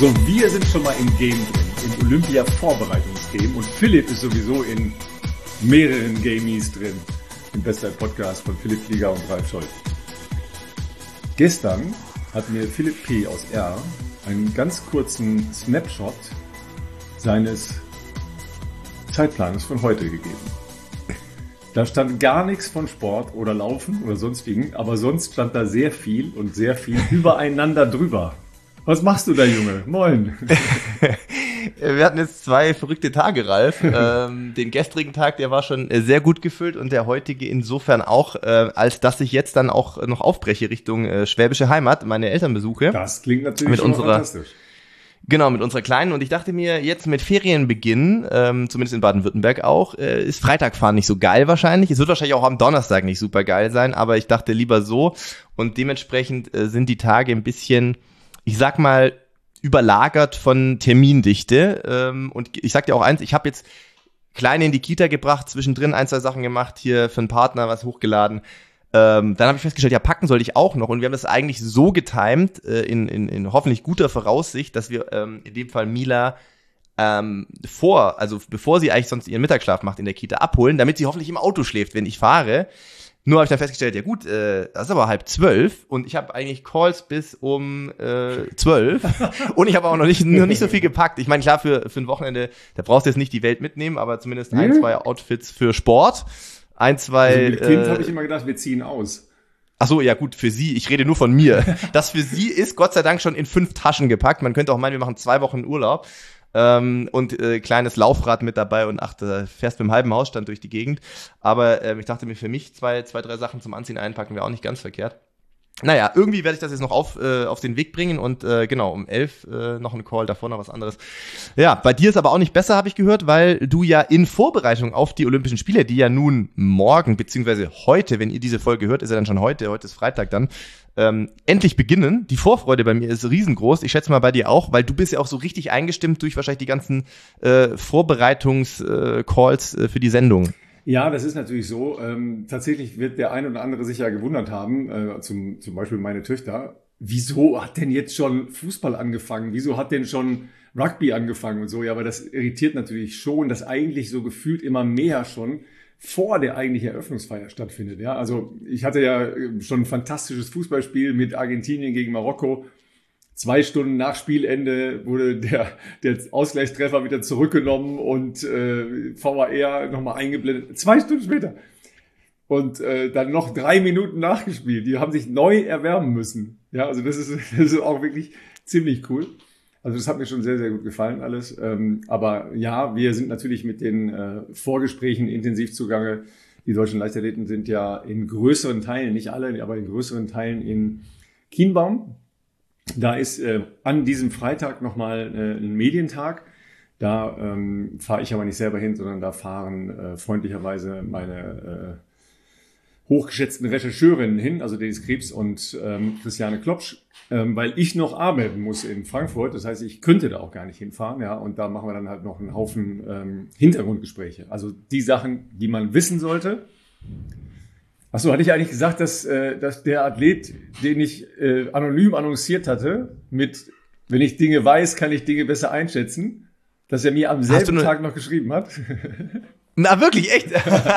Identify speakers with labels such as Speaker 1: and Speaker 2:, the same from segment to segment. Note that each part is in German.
Speaker 1: So, wir sind schon mal im Game drin, im Olympia-Vorbereitungsgame und Philipp ist sowieso in mehreren Gamies drin. Im Bestzeit-Podcast von Philipp Flieger und Ralf Scholz. Gestern hat mir Philipp P. aus R. einen ganz kurzen Snapshot seines Zeitplans von heute gegeben. Da stand gar nichts von Sport oder Laufen oder sonstigen, aber sonst stand da sehr viel und sehr viel übereinander drüber. Was machst du da, Junge? Moin.
Speaker 2: Wir hatten jetzt 2 verrückte Tage, Ralf. Den gestrigen Tag, der war schon sehr gut gefüllt und der heutige insofern auch, als dass ich jetzt dann auch noch aufbreche Richtung Schwäbische Heimat, meine Eltern besuche.
Speaker 1: Das klingt natürlich schon fantastisch.
Speaker 2: Genau, mit unserer Kleinen. Und ich dachte mir, jetzt mit Ferienbeginn, zumindest in Baden-Württemberg auch, ist Freitagfahren nicht so geil wahrscheinlich. Es wird wahrscheinlich auch am Donnerstag nicht super geil sein, aber ich dachte lieber so. Und dementsprechend sind die Tage ein bisschen, ich sag mal, überlagert von Termindichte. Und ich sag dir auch eins, ich habe jetzt Kleine in die Kita gebracht, zwischendrin 1, 2 Sachen gemacht, hier für einen Partner was hochgeladen. Dann habe ich festgestellt, ja, packen sollte ich auch noch. Und wir haben das eigentlich so getimt, in hoffentlich guter Voraussicht, dass wir in dem Fall Mila bevor sie eigentlich sonst ihren Mittagsschlaf macht in der Kita, abholen, damit sie hoffentlich im Auto schläft, wenn ich fahre. Nur habe ich dann festgestellt, ja gut, das ist aber 11:30 und ich habe eigentlich Calls bis um 12 und ich habe auch noch nicht so viel gepackt. Ich meine, klar, für ein Wochenende, da brauchst du jetzt nicht die Welt mitnehmen, aber zumindest 1, 2 Outfits für Sport. 1, 2
Speaker 1: Also mit Kind habe ich immer gedacht, wir ziehen aus.
Speaker 2: Ach so, ja gut, für sie, ich rede nur von mir. Das für sie ist Gott sei Dank schon in 5 Taschen gepackt. Man könnte auch meinen, wir machen 2 Wochen Urlaub. Und kleines Laufrad mit dabei und da fährst mit dem halben Hausstand durch die Gegend. Aber ich dachte mir, für mich 2, 3 Sachen zum Anziehen einpacken wäre auch nicht ganz verkehrt. Naja, irgendwie werde ich das jetzt noch auf den Weg bringen und genau, um 11 noch ein Call, davor noch was anderes. Ja, bei dir ist aber auch nicht besser, habe ich gehört, weil du ja in Vorbereitung auf die Olympischen Spiele, die ja nun morgen, beziehungsweise heute, wenn ihr diese Folge hört, ist ja dann schon heute ist Freitag dann, endlich beginnen. Die Vorfreude bei mir ist riesengroß. Ich schätze mal bei dir auch, weil du bist ja auch so richtig eingestimmt durch wahrscheinlich die ganzen Vorbereitungscalls für die Sendung.
Speaker 1: Ja, das ist natürlich so. Tatsächlich wird der ein oder andere sich ja gewundert haben, zum Beispiel meine Töchter, wieso hat denn jetzt schon Fußball angefangen? Wieso hat denn schon Rugby angefangen und so? Ja, aber das irritiert natürlich schon, dass eigentlich so gefühlt immer mehr schon vor der eigentlichen Eröffnungsfeier stattfindet. Ja, also ich hatte ja schon ein fantastisches Fußballspiel mit Argentinien gegen Marokko. 2 Stunden nach Spielende wurde der Ausgleichstreffer wieder zurückgenommen und VAR nochmal eingeblendet. 2 Stunden später. Und dann noch 3 Minuten nachgespielt. Die haben sich neu erwärmen müssen. Ja, also das ist auch wirklich ziemlich cool. Also das hat mir schon sehr, sehr gut gefallen alles. Aber ja, wir sind natürlich mit den Vorgesprächen intensiv zugange. Die deutschen Leichtathleten sind ja in größeren Teilen, nicht alle, aber in größeren Teilen in Kienbaum. Da ist an diesem Freitag nochmal ein Medientag. Da fahre ich aber nicht selber hin, sondern da fahren freundlicherweise meine hochgeschätzten Rechercheurinnen hin, also Dennis Krebs und Christiane Klopsch, weil ich noch arbeiten muss in Frankfurt. Das heißt, ich könnte da auch gar nicht hinfahren. Ja, und da machen wir dann halt noch einen Haufen Hintergrundgespräche. Also die Sachen, die man wissen sollte. Achso, hatte ich eigentlich gesagt, dass der Athlet, den ich anonym annonciert hatte, mit wenn ich Dinge weiß, kann ich Dinge besser einschätzen, dass er mir am selben Tag noch geschrieben hat?
Speaker 2: Na, wirklich, echt?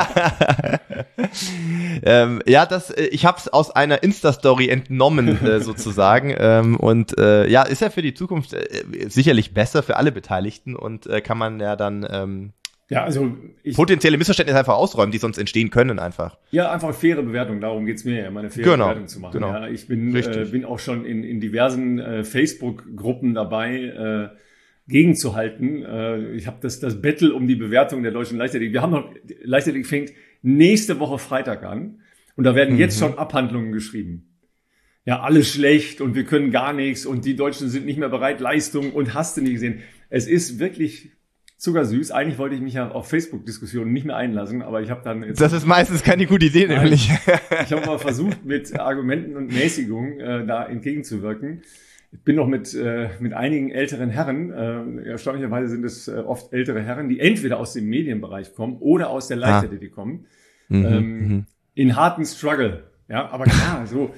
Speaker 2: Ja, ich hab's aus einer Insta-Story entnommen, sozusagen. Und ja, ist ja für die Zukunft sicherlich besser für alle Beteiligten und kann man ja dann
Speaker 1: ja, also
Speaker 2: potenzielle Missverständnisse einfach ausräumen, die sonst entstehen können einfach.
Speaker 1: Ja, einfach faire Bewertung, darum geht's mir ja, meine faire Bewertung zu machen.
Speaker 2: Genau.
Speaker 1: Ja, ich bin auch schon in diversen Facebook-Gruppen dabei, gegenzuhalten. Ich habe das Battle um die Bewertung der deutschen Leichtathletik. Wir haben noch, Leichtathletik fängt nächste Woche Freitag an und da werden jetzt schon Abhandlungen geschrieben. Ja, alles schlecht und wir können gar nichts und die Deutschen sind nicht mehr bereit, Leistung und hast du nie gesehen. Es ist wirklich zuckersüß. Eigentlich wollte ich mich ja auf Facebook-Diskussionen nicht mehr einlassen, aber ich habe dann jetzt...
Speaker 2: Das ist meistens keine gute Idee, nämlich.
Speaker 1: Ich habe mal versucht, mit Argumenten und Mäßigung da entgegenzuwirken. Ich bin noch mit einigen älteren Herren, erstaunlicherweise sind es oft ältere Herren, die entweder aus dem Medienbereich kommen oder aus der Leichtathletik kommen, in harten Struggle. Ja, aber klar, so.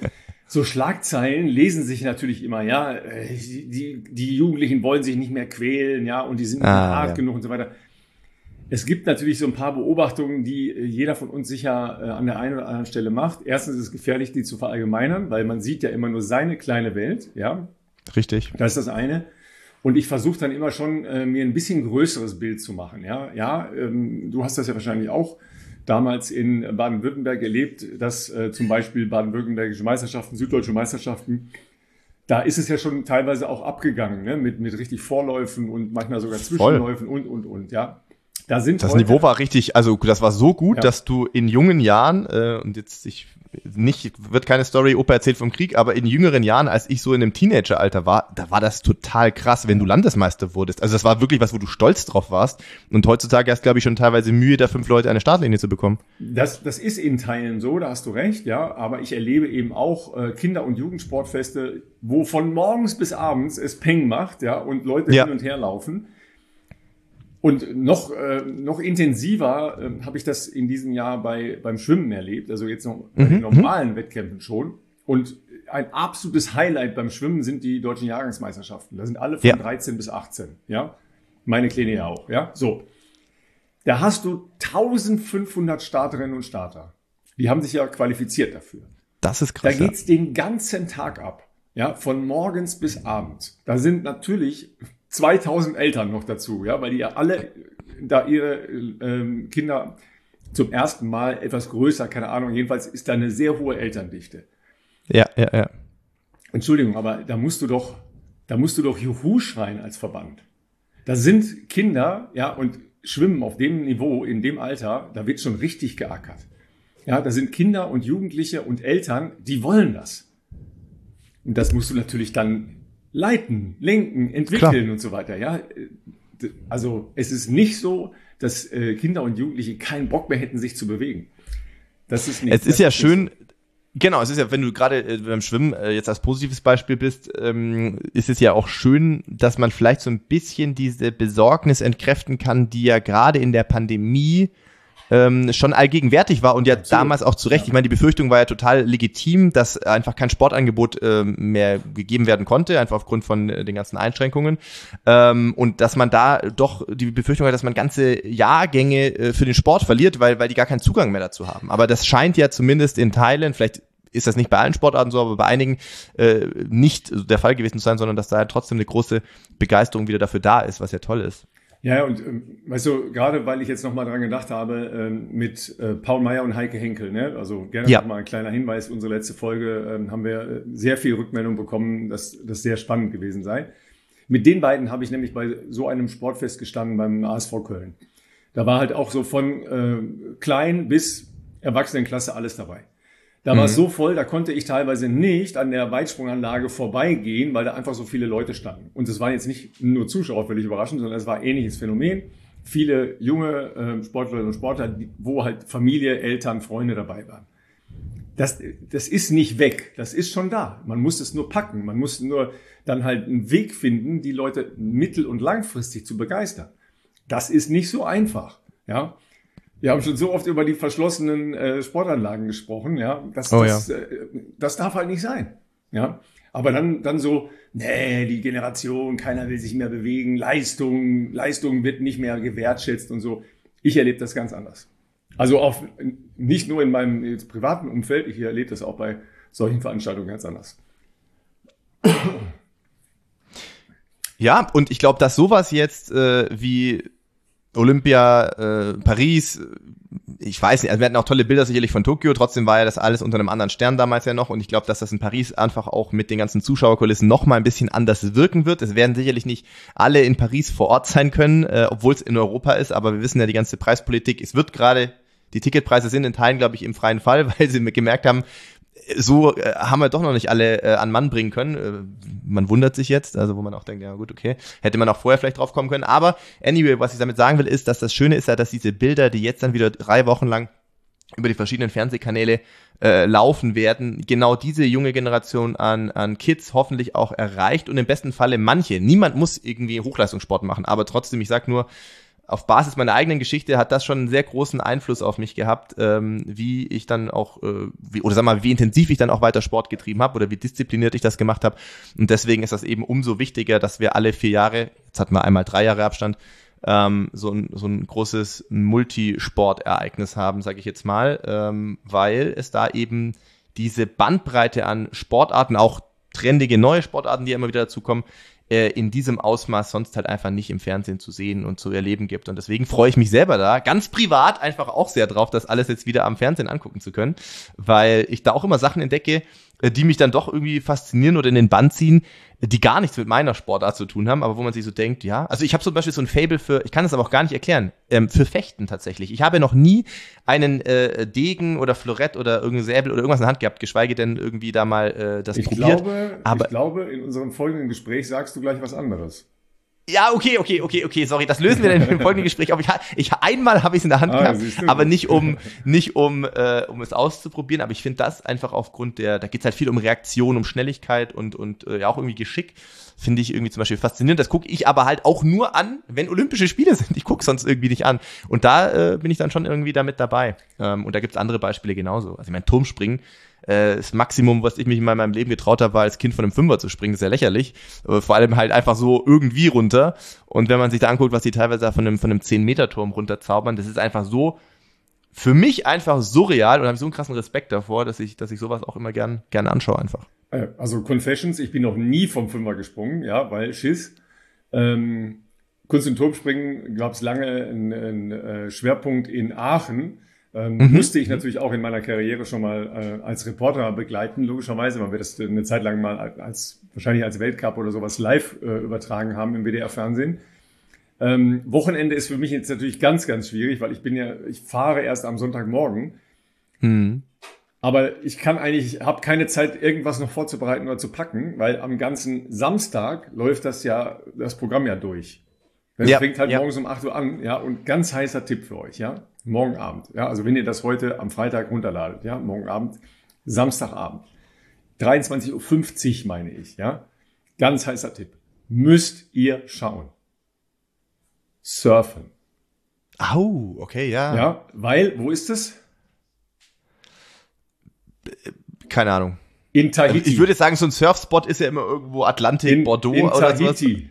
Speaker 1: So Schlagzeilen lesen sich natürlich immer, ja, die Jugendlichen wollen sich nicht mehr quälen, ja, und die sind nicht hart genug und so weiter. Es gibt natürlich so ein paar Beobachtungen, die jeder von uns sicher an der einen oder anderen Stelle macht. Erstens ist es gefährlich, die zu verallgemeinern, weil man sieht ja immer nur seine kleine Welt, ja.
Speaker 2: Richtig.
Speaker 1: Das ist das eine. Und ich versuche dann immer schon, mir ein bisschen größeres Bild zu machen, ja. Ja, du hast das ja wahrscheinlich auch damals in Baden-Württemberg erlebt, dass zum Beispiel baden-württembergische Meisterschaften, süddeutsche Meisterschaften, da ist es ja schon teilweise auch abgegangen, ne? Mit richtig Vorläufen und manchmal sogar Zwischenläufen und, ja. Das
Speaker 2: Niveau war richtig, also das war so gut, dass du in jungen Jahren, und jetzt wird keine Story, Opa erzählt vom Krieg, aber in jüngeren Jahren, als ich so in einem Teenageralter war, da war das total krass, wenn du Landesmeister wurdest. Also das war wirklich was, wo du stolz drauf warst. Und heutzutage hast, glaube ich, schon teilweise Mühe, da 5 Leute eine Startlinie zu bekommen.
Speaker 1: Das ist in Teilen so, da hast du recht, ja. Aber ich erlebe eben auch Kinder- und Jugendsportfeste, wo von morgens bis abends es Peng macht, ja, und Leute hin und her laufen. Und noch intensiver habe ich das in diesem Jahr beim Schwimmen erlebt, also jetzt noch bei den normalen Wettkämpfen schon. Und ein absolutes Highlight beim Schwimmen sind die deutschen Jahrgangsmeisterschaften. Da sind alle von 13 bis 18, ja. Meine Kleine ja auch, ja. So. Da hast du 1500 Starterinnen und Starter. Die haben sich ja qualifiziert dafür.
Speaker 2: Das ist krass.
Speaker 1: Da geht's den ganzen Tag ab, ja, von morgens bis abends. Da sind natürlich 2000 Eltern noch dazu, ja, weil die ja alle da ihre Kinder zum ersten Mal etwas größer, keine Ahnung, jedenfalls ist da eine sehr hohe Elterndichte.
Speaker 2: Ja.
Speaker 1: Entschuldigung, aber da musst du doch Juhu schreien als Verband. Da sind Kinder, ja, und schwimmen auf dem Niveau, in dem Alter, da wird schon richtig geackert. Ja, da sind Kinder und Jugendliche und Eltern, die wollen das. Und das musst du natürlich dann leiten, lenken, entwickeln und so weiter. Ja, also es ist nicht so, dass Kinder und Jugendliche keinen Bock mehr hätten, sich zu bewegen. Das ist nicht.
Speaker 2: Es ist ja schön. Genau, es ist ja, wenn du gerade beim Schwimmen jetzt als positives Beispiel bist, ist es ja auch schön, dass man vielleicht so ein bisschen diese Besorgnis entkräften kann, die ja gerade in der Pandemie schon allgegenwärtig war und ja absolut. Damals auch zu Recht. Ich meine, die Befürchtung war ja total legitim, dass einfach kein Sportangebot mehr gegeben werden konnte, einfach aufgrund von den ganzen Einschränkungen. Und dass man da doch die Befürchtung hat, dass man ganze Jahrgänge für den Sport verliert, weil die gar keinen Zugang mehr dazu haben. Aber das scheint ja zumindest in Teilen, vielleicht ist das nicht bei allen Sportarten so, aber bei einigen nicht der Fall gewesen zu sein, sondern dass da ja trotzdem eine große Begeisterung wieder dafür da ist, was ja toll ist.
Speaker 1: Ja, und weißt du, gerade weil ich jetzt nochmal dran gedacht habe, mit Paul Meyer und Heike Henkel, ne? Also gerne nochmal ein kleiner Hinweis, unsere letzte Folge haben wir sehr viel Rückmeldung bekommen, dass das sehr spannend gewesen sei. Mit den beiden habe ich nämlich bei so einem Sportfest gestanden beim ASV Köln. Da war halt auch so von klein bis Erwachsenenklasse alles dabei. Da war es so voll, da konnte ich teilweise nicht an der Weitsprunganlage vorbeigehen, weil da einfach so viele Leute standen. Und es waren jetzt nicht nur Zuschauer, völlig überraschend, sondern es war ein ähnliches Phänomen. Viele junge Sportlerinnen und Sportler, wo halt Familie, Eltern, Freunde dabei waren. Das ist nicht weg, das ist schon da. Man muss es nur packen, man muss nur dann halt einen Weg finden, die Leute mittel- und langfristig zu begeistern. Das ist nicht so einfach, ja. Wir haben schon so oft über die verschlossenen Sportanlagen gesprochen, ja. Das darf halt nicht sein, ja. Aber dann so, nee, die Generation, keiner will sich mehr bewegen, Leistung wird nicht mehr gewertschätzt und so. Ich erlebe das ganz anders. Also auch nicht nur in meinem jetzt privaten Umfeld, ich erlebe das auch bei solchen Veranstaltungen ganz anders.
Speaker 2: Ja, und ich glaube, dass sowas jetzt wie Olympia, Paris, ich weiß nicht, also wir hatten auch tolle Bilder sicherlich von Tokio, trotzdem war ja das alles unter einem anderen Stern damals ja noch und ich glaube, dass das in Paris einfach auch mit den ganzen Zuschauerkulissen noch mal ein bisschen anders wirken wird. Es werden sicherlich nicht alle in Paris vor Ort sein können, obwohl es in Europa ist, aber wir wissen ja die ganze Preispolitik, es wird gerade, die Ticketpreise sind in Teilen, glaube ich, im freien Fall, weil sie gemerkt haben, so haben wir doch noch nicht alle an Mann bringen können. Man wundert sich jetzt, also wo man auch denkt, ja gut, okay, hätte man auch vorher vielleicht drauf kommen können. Aber anyway, was ich damit sagen will, ist, dass das Schöne ist ja, dass diese Bilder, die jetzt dann wieder 3 Wochen lang über die verschiedenen Fernsehkanäle laufen werden, genau diese junge Generation an Kids hoffentlich auch erreicht und im besten Falle manche. Niemand muss irgendwie Hochleistungssport machen, aber trotzdem, ich sag nur, auf Basis meiner eigenen Geschichte hat das schon einen sehr großen Einfluss auf mich gehabt, wie ich dann auch, wie intensiv ich dann auch weiter Sport getrieben habe oder wie diszipliniert ich das gemacht habe. Und deswegen ist das eben umso wichtiger, dass wir alle 4 Jahre, jetzt hatten wir einmal 3 Jahre Abstand, so ein großes Multisportereignis haben, sage ich jetzt mal, weil es da eben diese Bandbreite an Sportarten, auch trendige neue Sportarten, die immer wieder dazukommen, in diesem Ausmaß sonst halt einfach nicht im Fernsehen zu sehen und zu erleben gibt. Und deswegen freue ich mich selber da, ganz privat einfach auch sehr drauf, das alles jetzt wieder am Fernsehen angucken zu können, weil ich da auch immer Sachen entdecke, die mich dann doch irgendwie faszinieren oder in den Bann ziehen, die gar nichts mit meiner Sportart zu tun haben, aber wo man sich so denkt, ja, also ich habe zum Beispiel so ein Faible für, ich kann es aber auch gar nicht erklären, für Fechten tatsächlich. Ich habe noch nie einen Degen oder Florett oder irgendein Säbel oder irgendwas in der Hand gehabt, geschweige denn irgendwie da mal das probiert.
Speaker 1: Ich glaube, in unserem folgenden Gespräch sagst du gleich was anderes.
Speaker 2: Ja, okay, sorry, das lösen wir dann im folgenden Gespräch auf. Einmal habe ich es in der Hand gehabt, aber nicht um es auszuprobieren, aber ich finde das einfach aufgrund da geht's halt viel um Reaktion, um Schnelligkeit und ja auch irgendwie Geschick, finde ich irgendwie zum Beispiel faszinierend. Das gucke ich aber halt auch nur an, wenn Olympische Spiele sind. Ich gucke sonst irgendwie nicht an. Und da bin ich dann schon irgendwie damit dabei. Und da gibt's andere Beispiele genauso. Also ich meine, Turmspringen, das Maximum, was ich mich in meinem Leben getraut habe, war als Kind von einem Fünfer zu springen. Das ist ja lächerlich. Vor allem halt einfach so irgendwie runter. Und wenn man sich da anguckt, was die teilweise von einem 10-Meter-Turm runterzaubern, das ist einfach so, für mich einfach surreal und habe so einen krassen Respekt davor, dass ich sowas auch immer gerne anschaue einfach.
Speaker 1: Also Confessions, ich bin noch nie vom Fünfer gesprungen, ja, weil Schiss. Kunst- und Turmspringen gab es lange einen Schwerpunkt in Aachen. Musste ich natürlich auch in meiner Karriere schon mal als Reporter begleiten, logischerweise, weil wir das eine Zeit lang mal wahrscheinlich als Weltcup oder sowas live übertragen haben im WDR-Fernsehen. Wochenende ist für mich jetzt natürlich ganz, ganz schwierig, weil ich fahre erst am Sonntagmorgen. Aber ich habe keine Zeit, irgendwas noch vorzubereiten oder zu packen, weil am ganzen Samstag läuft das Programm ja durch. Das fängt halt morgens um 8 Uhr an, ja, und ganz heißer Tipp für euch, ja, morgen Abend, ja, also wenn ihr das heute am Freitag runterladet, ja, morgen Abend, Samstagabend, 23:50 Uhr meine ich, ja, ganz heißer Tipp, müsst ihr schauen. Surfen.
Speaker 2: Au, okay, ja.
Speaker 1: Ja, weil, wo ist es?
Speaker 2: Keine Ahnung.
Speaker 1: In Tahiti.
Speaker 2: Ich würde sagen, so ein Surfspot ist ja immer irgendwo Atlantik, Bordeaux
Speaker 1: in
Speaker 2: oder
Speaker 1: Tahiti.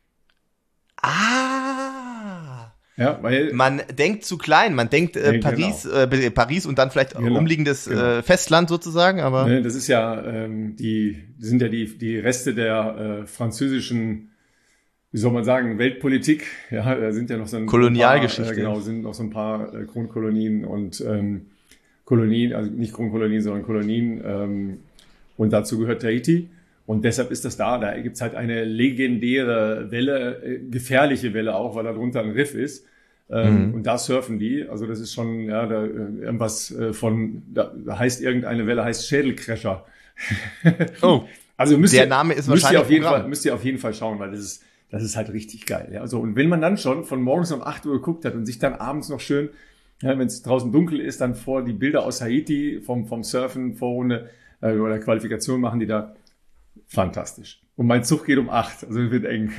Speaker 2: Ah.
Speaker 1: Ja, weil
Speaker 2: man denkt zu klein, man denkt Paris, genau. Paris und dann vielleicht umliegendes Festland sozusagen, aber
Speaker 1: das ist ja die sind ja die Reste der französischen, wie soll man sagen, Weltpolitik. Ja, da sind ja noch so ein
Speaker 2: Kolonialgeschichte.
Speaker 1: Genau, sind noch so ein paar Kronkolonien und Kolonien, also nicht Kronkolonien, sondern Kolonien. Und dazu gehört Tahiti. Und deshalb ist das da. Da gibt's halt eine legendäre Welle, gefährliche Welle auch, weil da drunter ein Riff ist. Und da surfen die. Also das ist schon, ja, da irgendwas da heißt irgendeine Welle, heißt Schädelcrasher.
Speaker 2: Oh.
Speaker 1: Also
Speaker 2: der Name ist wahrscheinlich
Speaker 1: müsst ihr auf jeden Fall schauen, weil das ist halt richtig geil. Ja. Also, und wenn man dann schon von morgens um 8 Uhr geguckt hat und sich dann abends noch schön, ja, wenn es draußen dunkel ist, dann vor die Bilder aus Haiti vom Surfen, Vorrunde oder Qualifikation machen die da. Fantastisch. Und mein Zug geht um 8, also es wird eng.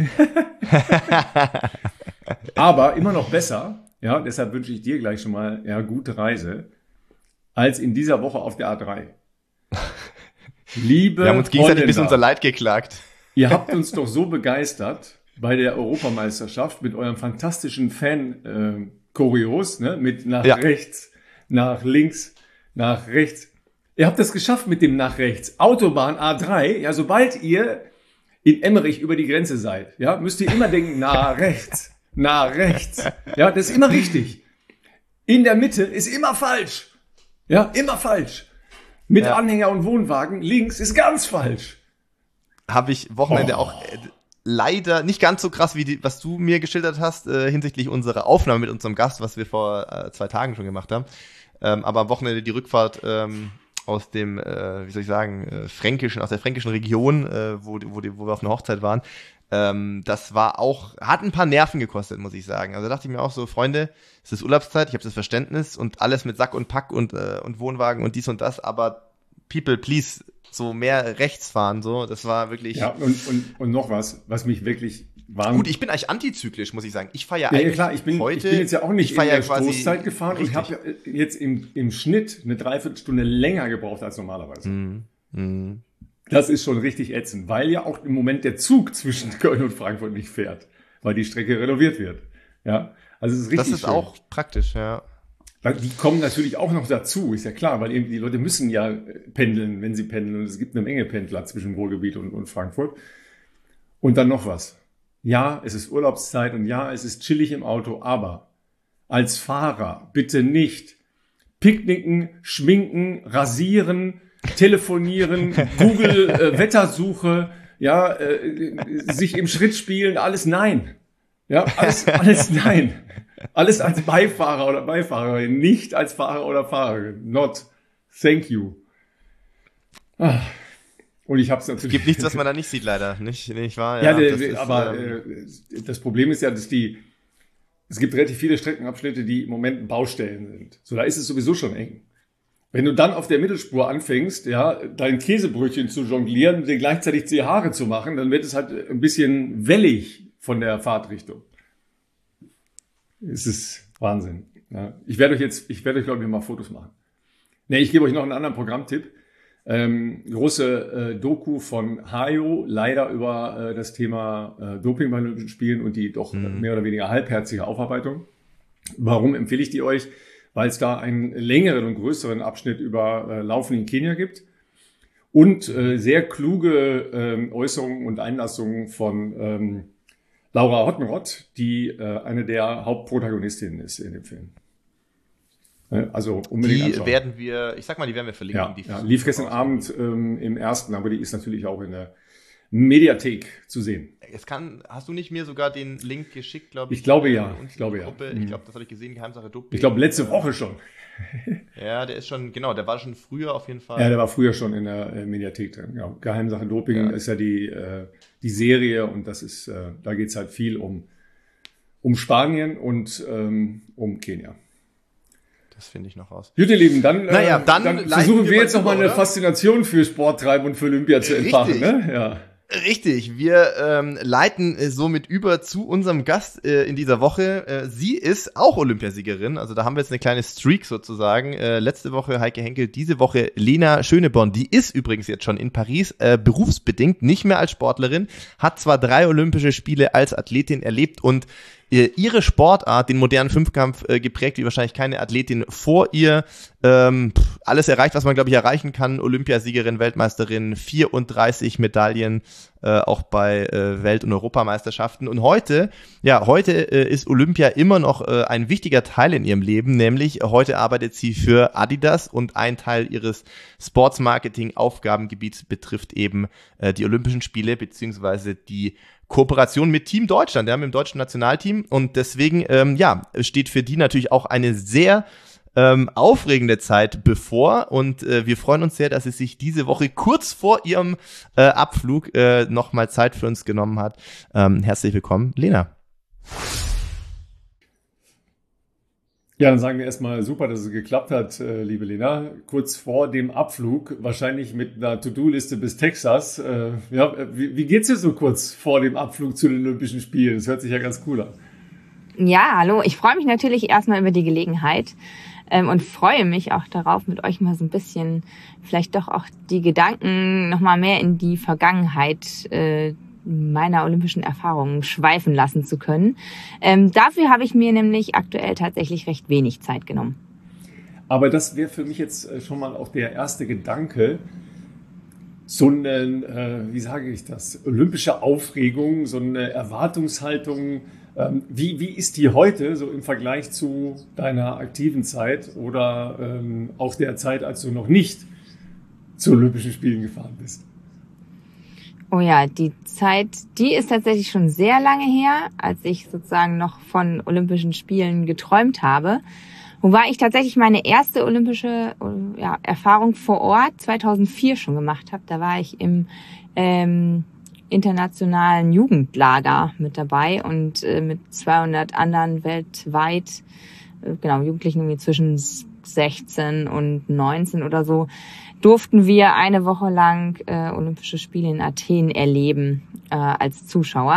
Speaker 1: Aber immer noch besser, ja, deshalb wünsche ich dir gleich schon mal gute Reise, als in dieser Woche auf der A3. Liebe
Speaker 2: wir haben uns gegenseitig
Speaker 1: Holländer,
Speaker 2: bis unser Leid geklagt.
Speaker 1: Ihr habt uns doch so begeistert bei der Europameisterschaft mit eurem fantastischen Fan-Choreos, ne, mit nach rechts, nach links, nach rechts. Ihr habt das geschafft mit dem nach rechts. Autobahn A3, ja, sobald ihr in Emmerich über die Grenze seid, ja, müsst ihr immer denken, nach rechts, nach rechts. Ja, das ist immer richtig. In der Mitte ist immer falsch. Ja, immer falsch. Mit Anhänger und Wohnwagen links ist ganz falsch.
Speaker 2: Habe ich Wochenende auch leider nicht ganz so krass, wie was du mir geschildert hast, hinsichtlich unserer Aufnahme mit unserem Gast, was wir vor 2 Tagen schon gemacht haben. Aber am Wochenende die Rückfahrt aus dem, wie soll ich sagen, aus der fränkischen Region, wo wir auf einer Hochzeit waren. Das war auch, hat ein paar Nerven gekostet, muss ich sagen. Also da dachte ich mir auch so, Freunde, es ist Urlaubszeit, ich habe das Verständnis und alles mit Sack und Pack und Wohnwagen und dies und das, aber people, please, so mehr rechts fahren, so, das war wirklich.
Speaker 1: Ja, und noch was mich wirklich
Speaker 2: Gut, ich bin eigentlich antizyklisch, muss ich sagen. Ich fahre ja
Speaker 1: ja,
Speaker 2: eigentlich
Speaker 1: klar, ich bin jetzt ja auch nicht in der Stoßzeit gefahren und ich habe jetzt im Schnitt eine Dreiviertelstunde länger gebraucht als normalerweise. Das ist schon richtig ätzend, weil ja auch im Moment der Zug zwischen Köln und Frankfurt nicht fährt, weil die Strecke renoviert wird. Ja, also es ist richtig.
Speaker 2: Das ist schön. Auch praktisch, ja.
Speaker 1: Die kommen natürlich auch noch dazu, ist ja klar, weil eben die Leute müssen ja pendeln, wenn sie pendeln. Und es gibt eine Menge Pendler zwischen Ruhrgebiet und Frankfurt. Und dann noch was. Ja, es ist Urlaubszeit und ja, es ist chillig im Auto, aber als Fahrer bitte nicht picknicken, schminken, rasieren, telefonieren, Google, Wettersuche, ja, sich im Schritt spielen, alles nein. Ja, alles nein. Alles als Beifahrer oder Beifahrerin, nicht als Fahrer oder Fahrerin. Not. Thank you. Und ich habe es natürlich.
Speaker 2: Es gibt nichts, was man da nicht sieht, leider. Nicht wahr?
Speaker 1: Ja, das Problem ist ja, dass es gibt relativ viele Streckenabschnitte, die im Moment Baustellen sind. So, da ist es sowieso schon eng. Wenn du dann auf der Mittelspur anfängst, ja, dein Käsebrötchen zu jonglieren, dir gleichzeitig die Haare zu machen, dann wird es halt ein bisschen wellig von der Fahrtrichtung. Es ist Wahnsinn. Ja. Ich werde euch, glaube ich, mal Fotos machen. Ne, ich gebe euch noch einen anderen Programmtipp. Große Doku von Hayo, leider über das Thema Doping bei Olympischen Spielen und die doch mehr oder weniger halbherzige Aufarbeitung. Warum empfehle ich die euch? Weil es da einen längeren und größeren Abschnitt über Laufen in Kenia gibt und sehr kluge Äußerungen und Einlassungen von Laura Hottenrott, die eine der Hauptprotagonistinnen ist in dem Film. Also unbedingt anschauen. Die werden wir verlinken. Ja, lief gestern Abend im ersten, aber die ist natürlich auch in der Mediathek zu sehen.
Speaker 2: Hast du nicht mir sogar den Link geschickt, glaube ich?
Speaker 1: Ich glaube ja.
Speaker 2: Ich glaube, das habe ich gesehen, Geheimsache Doping.
Speaker 1: Ich glaube, letzte Woche schon.
Speaker 2: Ja, der war schon früher auf jeden Fall.
Speaker 1: Ja, der war früher schon in der Mediathek drin. Ja, Geheimsache Doping ist ja die Serie und das ist, da geht's halt viel um Spanien und um Kenia.
Speaker 2: Das finde ich noch raus.
Speaker 1: Gut, ihr Lieben, dann versuchen wir jetzt noch mal eine Faszination für Sport treiben und für Olympia zu entfachen. Ne? Ja.
Speaker 2: Richtig, wir leiten somit über zu unserem Gast in dieser Woche. Sie ist auch Olympiasiegerin, also da haben wir jetzt eine kleine Streak sozusagen. Letzte Woche Heike Henkel, diese Woche Lena Schöneborn. Die ist übrigens jetzt schon in Paris, berufsbedingt, nicht mehr als Sportlerin, hat zwar 3 Olympische Spiele als Athletin erlebt und ihre Sportart, den modernen Fünfkampf, geprägt wie wahrscheinlich keine Athletin vor ihr. Alles erreicht, was man, glaube ich, erreichen kann. Olympiasiegerin, Weltmeisterin, 34 Medaillen, auch bei Welt- und Europameisterschaften. Und heute ist Olympia immer noch ein wichtiger Teil in ihrem Leben, nämlich heute arbeitet sie für Adidas und ein Teil ihres Sportsmarketing-Aufgabengebiets betrifft eben die Olympischen Spiele beziehungsweise die Kooperation mit Team Deutschland, mit dem deutschen Nationalteam und deswegen, steht für die natürlich auch eine sehr aufregende Zeit bevor und wir freuen uns sehr, dass sie sich diese Woche kurz vor ihrem Abflug nochmal Zeit für uns genommen hat. Herzlich willkommen, Lena.
Speaker 1: Ja, dann sagen wir erstmal super, dass es geklappt hat, liebe Lena. Kurz vor dem Abflug, wahrscheinlich mit einer To-Do-Liste bis Texas. Wie geht's dir so kurz vor dem Abflug zu den Olympischen Spielen? Das hört sich ja ganz cool an.
Speaker 3: Ja, hallo. Ich freue mich natürlich erstmal über die Gelegenheit und freue mich auch darauf, mit euch mal so ein bisschen vielleicht doch auch die Gedanken nochmal mehr in die Vergangenheit meiner olympischen Erfahrungen schweifen lassen zu können. Dafür habe ich mir nämlich aktuell tatsächlich recht wenig Zeit genommen.
Speaker 1: Aber das wäre für mich jetzt schon mal auch der erste Gedanke, so eine, olympische Aufregung, so eine Erwartungshaltung. Wie ist die heute so im Vergleich zu deiner aktiven Zeit oder auch der Zeit, als du noch nicht zu Olympischen Spielen gefahren bist?
Speaker 3: Oh ja, die Zeit, die ist tatsächlich schon sehr lange her, als ich sozusagen noch von Olympischen Spielen geträumt habe. Wobei ich tatsächlich meine erste olympische Erfahrung vor Ort 2004 schon gemacht habe. Da war ich im internationalen Jugendlager mit dabei und mit 200 anderen weltweit, Jugendlichen irgendwie zwischen 16 und 19 oder so, durften wir eine Woche lang Olympische Spiele in Athen erleben als Zuschauer.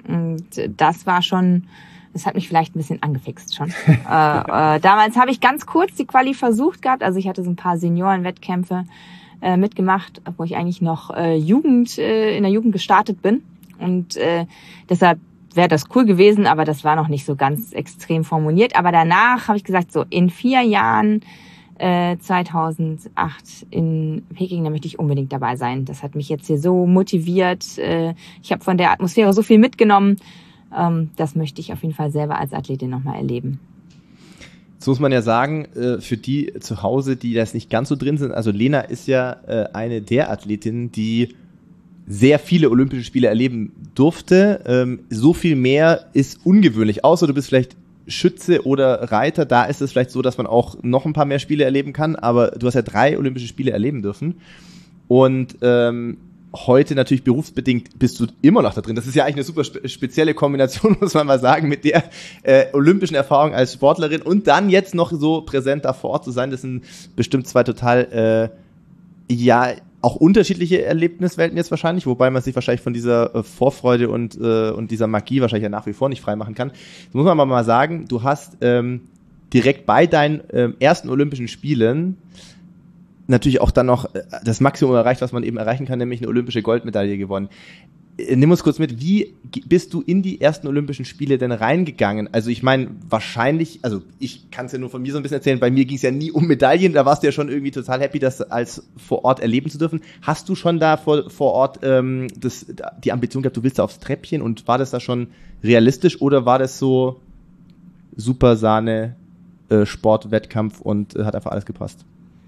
Speaker 3: Und das war schon, das hat mich vielleicht ein bisschen angefixt schon. Damals habe ich ganz kurz die Quali versucht gehabt. Also ich hatte so ein paar Seniorenwettkämpfe mitgemacht, wo ich eigentlich noch in der Jugend gestartet bin. Und deshalb wäre das cool gewesen, aber das war noch nicht so ganz extrem formuliert. Aber danach habe ich gesagt, so in 4 Jahren, 2008 in Peking, da möchte ich unbedingt dabei sein. Das hat mich jetzt hier so motiviert. Ich habe von der Atmosphäre so viel mitgenommen. Das möchte ich auf jeden Fall selber als Athletin nochmal erleben.
Speaker 2: Jetzt muss man ja sagen, für die zu Hause, die das nicht ganz so drin sind, also Lena ist ja eine der Athletinnen, die sehr viele Olympische Spiele erleben durfte. So viel mehr ist ungewöhnlich, außer du bist vielleicht Schütze oder Reiter, da ist es vielleicht so, dass man auch noch ein paar mehr Spiele erleben kann, aber du hast ja 3 Olympische Spiele erleben dürfen und heute natürlich berufsbedingt bist du immer noch da drin. Das ist ja eigentlich eine super spezielle Kombination, muss man mal sagen, mit der olympischen Erfahrung als Sportlerin und dann jetzt noch so präsent da vor Ort zu sein. Das sind bestimmt 2 total, auch unterschiedliche Erlebniswelten jetzt wahrscheinlich, wobei man sich wahrscheinlich von dieser Vorfreude und dieser Magie wahrscheinlich ja nach wie vor nicht freimachen kann. Das muss man aber mal sagen, du hast direkt bei deinen ersten Olympischen Spielen natürlich auch dann noch das Maximum erreicht, was man eben erreichen kann, nämlich eine olympische Goldmedaille gewonnen. Nimm uns kurz mit, wie bist du in die ersten Olympischen Spiele denn reingegangen? Also ich meine, wahrscheinlich, also ich kann es ja nur von mir so ein bisschen erzählen, bei mir ging es ja nie um Medaillen, da warst du ja schon irgendwie total happy, das als vor Ort erleben zu dürfen. Hast du schon da vor Ort die Ambition gehabt, du willst da aufs Treppchen und war das da schon realistisch oder war das so super Sahne, Sport, Wettkampf und hat einfach alles gepasst?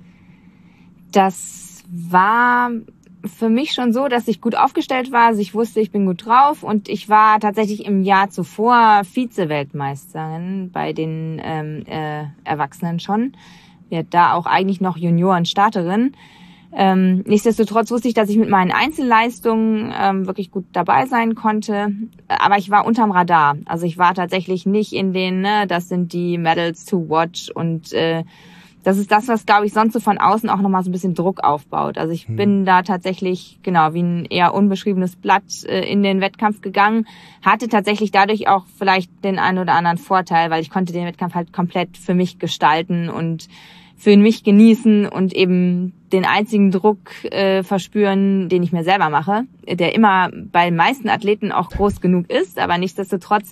Speaker 3: Das war für mich schon so, dass ich gut aufgestellt war. Also ich wusste, ich bin gut drauf und ich war tatsächlich im Jahr zuvor Vize-Weltmeisterin bei den Erwachsenen schon. Wir da auch eigentlich noch Junioren-Starterin. Nichtsdestotrotz wusste ich, dass ich mit meinen Einzelleistungen wirklich gut dabei sein konnte. Aber ich war unterm Radar. Also ich war tatsächlich nicht in den, das sind die Medals to watch und das ist das, was, glaube ich, sonst so von außen auch nochmal so ein bisschen Druck aufbaut. Also ich bin da tatsächlich, genau, wie ein eher unbeschriebenes Blatt in den Wettkampf gegangen, hatte tatsächlich dadurch auch vielleicht den einen oder anderen Vorteil, weil ich konnte den Wettkampf halt komplett für mich gestalten und für mich genießen und eben den einzigen Druck verspüren, den ich mir selber mache, der immer bei den meisten Athleten auch groß genug ist, aber nichtsdestotrotz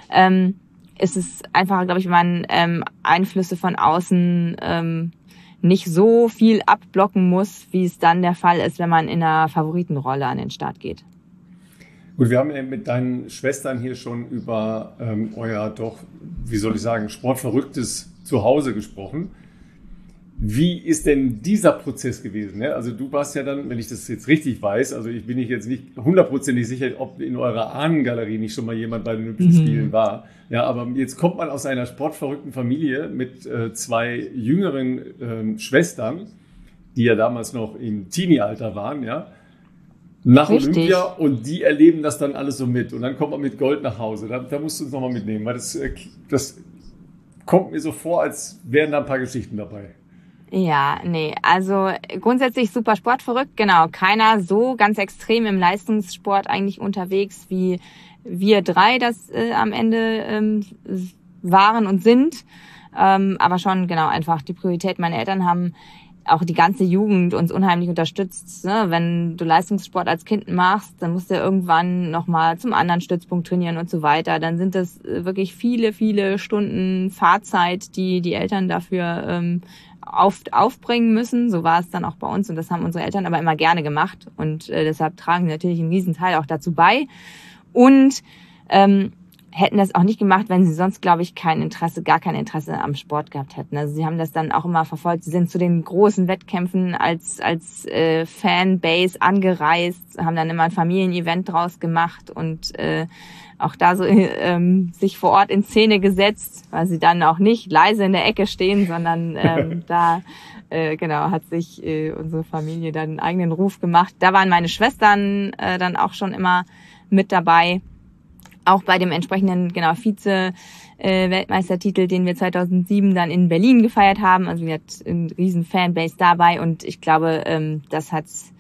Speaker 3: ist es einfach, glaube ich, wenn man Einflüsse von außen nicht so viel abblocken muss, wie es dann der Fall ist, wenn man in einer Favoritenrolle an den Start geht.
Speaker 1: Gut, wir haben ja mit deinen Schwestern hier schon über euer doch, wie soll ich sagen, sportverrücktes Zuhause gesprochen. Wie ist denn dieser Prozess gewesen? Also du warst ja dann, wenn ich das jetzt richtig weiß, also ich bin jetzt nicht 100% sicher, ob in eurer Ahnengalerie nicht schon mal jemand bei den Olympischen Spielen war. Ja, aber jetzt kommt man aus einer sportverrückten Familie mit 2 jüngeren Schwestern, die ja damals noch im Teenie-Alter waren, ja, nach
Speaker 3: Richtig.
Speaker 1: Olympia und die erleben das dann alles so mit und dann kommt man mit Gold nach Hause. Da musst du uns nochmal mitnehmen, weil das kommt mir so vor, als wären da ein paar Geschichten dabei.
Speaker 3: Ja, nee, also grundsätzlich super sportverrückt, genau. Keiner so ganz extrem im Leistungssport eigentlich unterwegs, wie wir 3 das am Ende waren und sind. Aber schon, genau, einfach die Priorität. Meine Eltern haben auch die ganze Jugend uns unheimlich unterstützt. Ne? Wenn du Leistungssport als Kind machst, dann musst du irgendwann nochmal zum anderen Stützpunkt trainieren und so weiter. Dann sind das wirklich viele, viele Stunden Fahrzeit, die Eltern dafür aufbringen müssen. So war es dann auch bei uns und das haben unsere Eltern aber immer gerne gemacht und deshalb tragen sie natürlich einen Riesenteil auch dazu bei und hätten das auch nicht gemacht, wenn sie sonst, glaube ich, gar kein Interesse am Sport gehabt hätten. Also sie haben das dann auch immer verfolgt. Sie sind zu den großen Wettkämpfen als Fanbase angereist, haben dann immer ein Familienevent draus gemacht und auch da so sich vor Ort in Szene gesetzt, weil sie dann auch nicht leise in der Ecke stehen, sondern genau, hat sich unsere Familie dann einen eigenen Ruf gemacht. Da waren meine Schwestern dann auch schon immer mit dabei. Auch bei dem entsprechenden, genau, Vize-Weltmeistertitel, den wir 2007 dann in Berlin gefeiert haben. Also wir hatten eine riesen Fanbase dabei und ich glaube, das hat's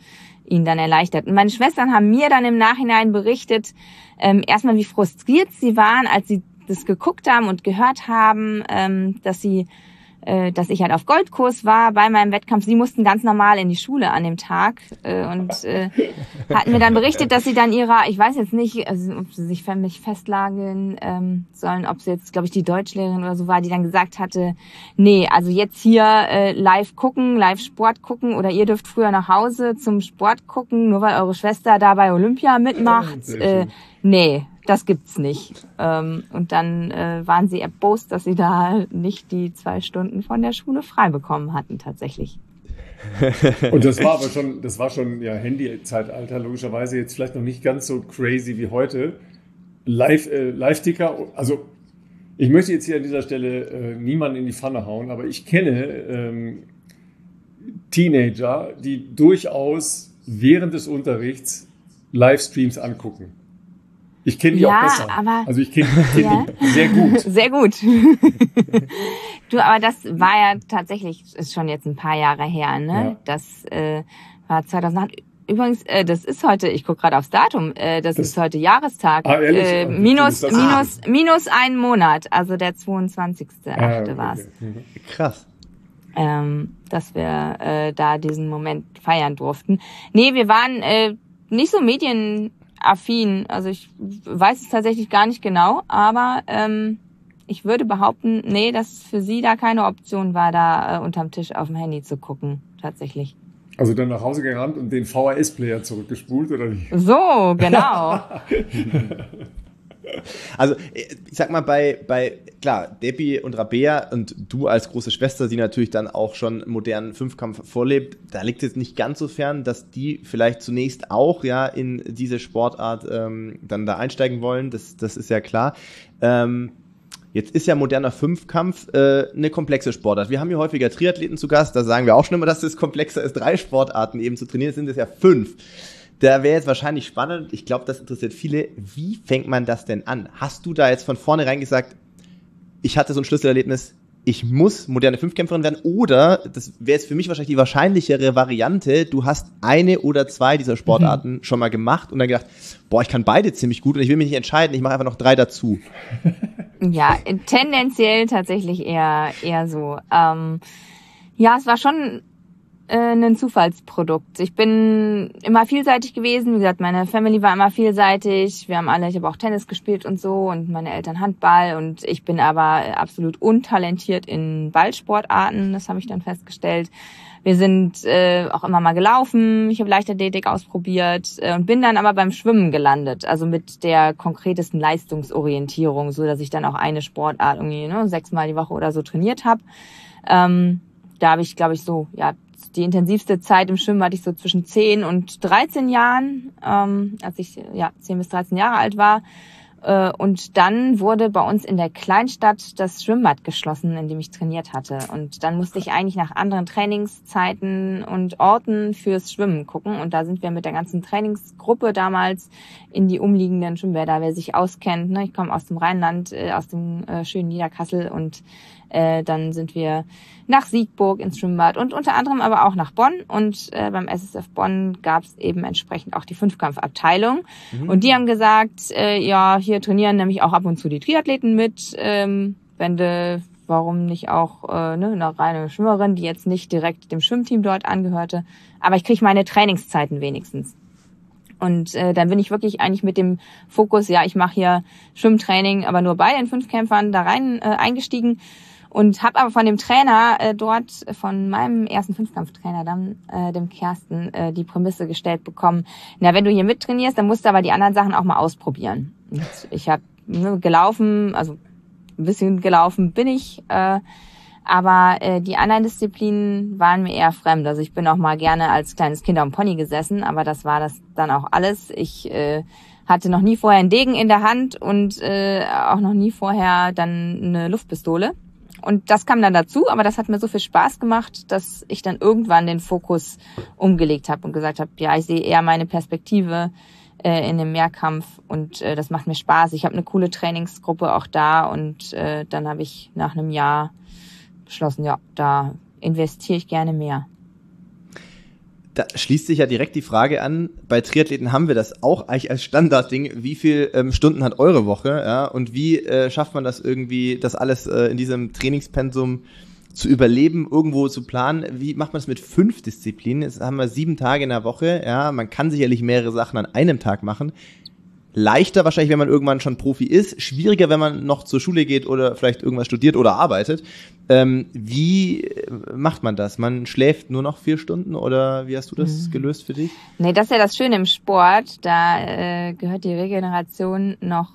Speaker 3: ihnen dann erleichtert. Und meine Schwestern haben mir dann im Nachhinein berichtet, erstmal wie frustriert sie waren, als sie das geguckt haben und gehört haben, dass ich halt auf Goldkurs war bei meinem Wettkampf. Sie mussten ganz normal in die Schule an dem Tag und hatten mir dann berichtet, dass sie dann ich weiß jetzt nicht, also, ob sie sich für mich festlagen sollen, ob sie jetzt, glaube ich, die Deutschlehrerin oder so war, die dann gesagt hatte, nee, also jetzt hier live Sport gucken oder ihr dürft früher nach Hause zum Sport gucken, nur weil eure Schwester da bei Olympia mitmacht. Nee. Das gibt's nicht. Und dann waren sie erbost, dass sie da nicht die 2 Stunden von der Schule frei bekommen hatten, tatsächlich.
Speaker 1: Und das war schon ja Handy-Zeitalter, logischerweise jetzt vielleicht noch nicht ganz so crazy wie heute. Live-Ticker, also ich möchte jetzt hier an dieser Stelle niemanden in die Pfanne hauen, aber ich kenne Teenager, die durchaus während des Unterrichts Livestreams angucken. Ich kenne die auch besser. Also ich kenne die sehr gut.
Speaker 3: Sehr gut. Du, aber das war ja tatsächlich, ist schon jetzt ein paar Jahre her, ne? Ja. Das war 2008. Übrigens, das ist heute, ich gucke gerade aufs Datum, das ist heute Jahrestag.
Speaker 1: Ehrlich?
Speaker 3: Minus 1 Monat, also der 22.8. war es.
Speaker 2: Krass.
Speaker 3: Dass wir da diesen Moment feiern durften. Nee, wir waren nicht so medienaffin, also ich weiß es tatsächlich gar nicht genau, aber ich würde behaupten, nee, dass für sie da keine Option war, da unterm Tisch auf dem Handy zu gucken, tatsächlich.
Speaker 1: Also dann nach Hause gerannt und den VHS-Player zurückgespult, oder wie?
Speaker 3: So, genau.
Speaker 2: Also, ich sag mal, klar, Debbie und Rabea und du als große Schwester, die natürlich dann auch schon modernen Fünfkampf vorlebt, da liegt es jetzt nicht ganz so fern, dass die vielleicht zunächst auch ja in diese Sportart dann da einsteigen wollen, das ist ja klar. Jetzt ist ja moderner Fünfkampf eine komplexe Sportart. Wir haben hier häufiger Triathleten zu Gast, da sagen wir auch schon immer, dass es komplexer ist, 3 Sportarten eben zu trainieren, sind es ja 5. Da wäre jetzt wahrscheinlich spannend, ich glaube, das interessiert viele, wie fängt man das denn an? Hast du da jetzt von vornherein gesagt, ich hatte so ein Schlüsselerlebnis, ich muss moderne Fünfkämpferin werden, oder, das wäre jetzt für mich wahrscheinlich die wahrscheinlichere Variante, du hast 1 oder 2 dieser Sportarten schon mal gemacht und dann gedacht, boah, ich kann beide ziemlich gut und ich will mich nicht entscheiden, ich mache einfach noch 3 dazu.
Speaker 3: Ja, tendenziell tatsächlich eher so. Ja, es war schon ein Zufallsprodukt. Ich bin immer vielseitig gewesen. Wie gesagt, meine Family war immer vielseitig. Ich habe auch Tennis gespielt und so und meine Eltern Handball, und ich bin aber absolut untalentiert in Ballsportarten. Das habe ich dann festgestellt. Wir sind auch immer mal gelaufen. Ich habe Leichtathletik ausprobiert und bin dann aber beim Schwimmen gelandet. Also mit der konkretesten Leistungsorientierung, so dass ich dann auch eine Sportart irgendwie 6-mal die Woche oder so trainiert habe. Da habe ich, glaube ich, die intensivste Zeit im Schwimmen hatte ich so zwischen 10 und 13 Jahren, als ich 10 bis 13 Jahre alt war. Und dann wurde bei uns in der Kleinstadt das Schwimmbad geschlossen, in dem ich trainiert hatte. Und dann musste ich eigentlich nach anderen Trainingszeiten und Orten fürs Schwimmen gucken. Und da sind wir mit der ganzen Trainingsgruppe damals in die umliegenden Schwimmbäder, wer sich auskennt. Ne? Ich komme aus dem Rheinland, aus dem schönen Niederkassel, und dann sind wir nach Siegburg ins Schwimmbad und unter anderem aber auch nach Bonn. Und beim SSF Bonn gab es eben entsprechend auch die Fünfkampfabteilung. Und die haben gesagt, hier trainieren nämlich auch ab und zu die Triathleten mit. Warum nicht auch eine reine Schwimmerin, die jetzt nicht direkt dem Schwimmteam dort angehörte. Aber ich kriege meine Trainingszeiten wenigstens. Und dann bin ich wirklich eigentlich mit dem Fokus, ich mache hier Schwimmtraining, aber nur bei den Fünfkämpfern da rein eingestiegen. Und habe aber von dem Trainer von meinem ersten Fünfkampftrainer, dann dem Kersten, die Prämisse gestellt bekommen, wenn du hier mittrainierst, dann musst du aber die anderen Sachen auch mal ausprobieren. Und ich habe gelaufen, also ein bisschen gelaufen bin ich, aber die anderen Disziplinen waren mir eher fremd. Also ich bin auch mal gerne als kleines Kind am Pony gesessen, aber das war das dann auch alles. Ich hatte noch nie vorher einen Degen in der Hand und auch noch nie vorher dann eine Luftpistole. Und das kam dann dazu, aber das hat mir so viel Spaß gemacht, dass ich dann irgendwann den Fokus umgelegt habe und gesagt habe, ich sehe eher meine Perspektive in dem Mehrkampf, und das macht mir Spaß. Ich habe eine coole Trainingsgruppe auch da, und dann habe ich nach einem Jahr beschlossen, da investiere ich gerne mehr.
Speaker 2: Da schließt sich ja direkt die Frage an, bei Triathleten haben wir das auch eigentlich als Standardding, wie viel Stunden hat eure Woche, ja, und wie schafft man das irgendwie, das alles in diesem Trainingspensum zu überleben, irgendwo zu planen? Wie macht man das mit 5 Disziplinen? Jetzt haben wir 7 Tage in der Woche, ja, man kann sicherlich mehrere Sachen an einem Tag machen. Leichter wahrscheinlich, wenn man irgendwann schon Profi ist, schwieriger, wenn man noch zur Schule geht oder vielleicht irgendwas studiert oder arbeitet. Wie macht man das? Man schläft nur noch 4 Stunden oder wie hast du das gelöst für dich?
Speaker 3: Nee, das ist ja das Schöne im Sport. Da gehört die Regeneration noch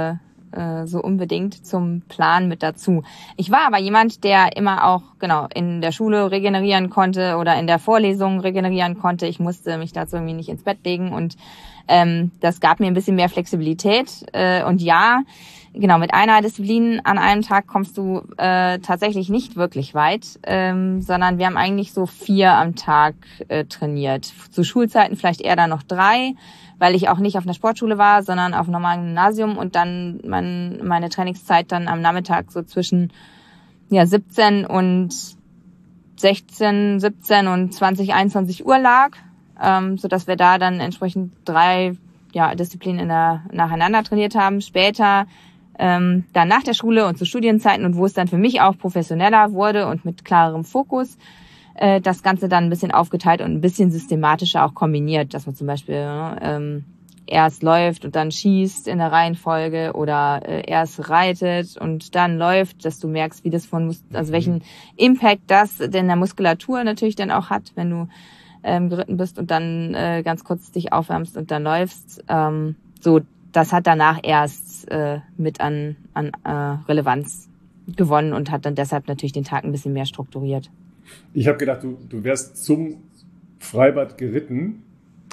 Speaker 3: so unbedingt zum Plan mit dazu. Ich war aber jemand, der immer auch in der Schule regenerieren konnte oder in der Vorlesung regenerieren konnte. Ich musste mich dazu irgendwie nicht ins Bett legen und das gab mir ein bisschen mehr Flexibilität. Und ja, mit einer Disziplin an einem Tag kommst du tatsächlich nicht wirklich weit, sondern wir haben eigentlich so 4 am Tag trainiert. Zu Schulzeiten vielleicht eher dann noch 3, weil ich auch nicht auf einer Sportschule war, sondern auf einem normalen Gymnasium und dann meine Trainingszeit dann am Nachmittag so zwischen 17 und 16, 17 und 20, 21 Uhr lag, sodass wir da dann entsprechend 3 Disziplinen nacheinander trainiert haben. Später dann nach der Schule und zu Studienzeiten und wo es dann für mich auch professioneller wurde und mit klarerem Fokus, das Ganze dann ein bisschen aufgeteilt und ein bisschen systematischer auch kombiniert, dass man zum Beispiel erst läuft und dann schießt in der Reihenfolge oder erst reitet und dann läuft, dass du merkst, wie das welchen Impact das in der Muskulatur natürlich dann auch hat, wenn du geritten bist und dann ganz kurz dich aufwärmst und dann läufst. Das hat danach erst mit an Relevanz gewonnen und hat dann deshalb natürlich den Tag ein bisschen mehr strukturiert.
Speaker 1: Ich habe gedacht, du wärst zum Freibad geritten,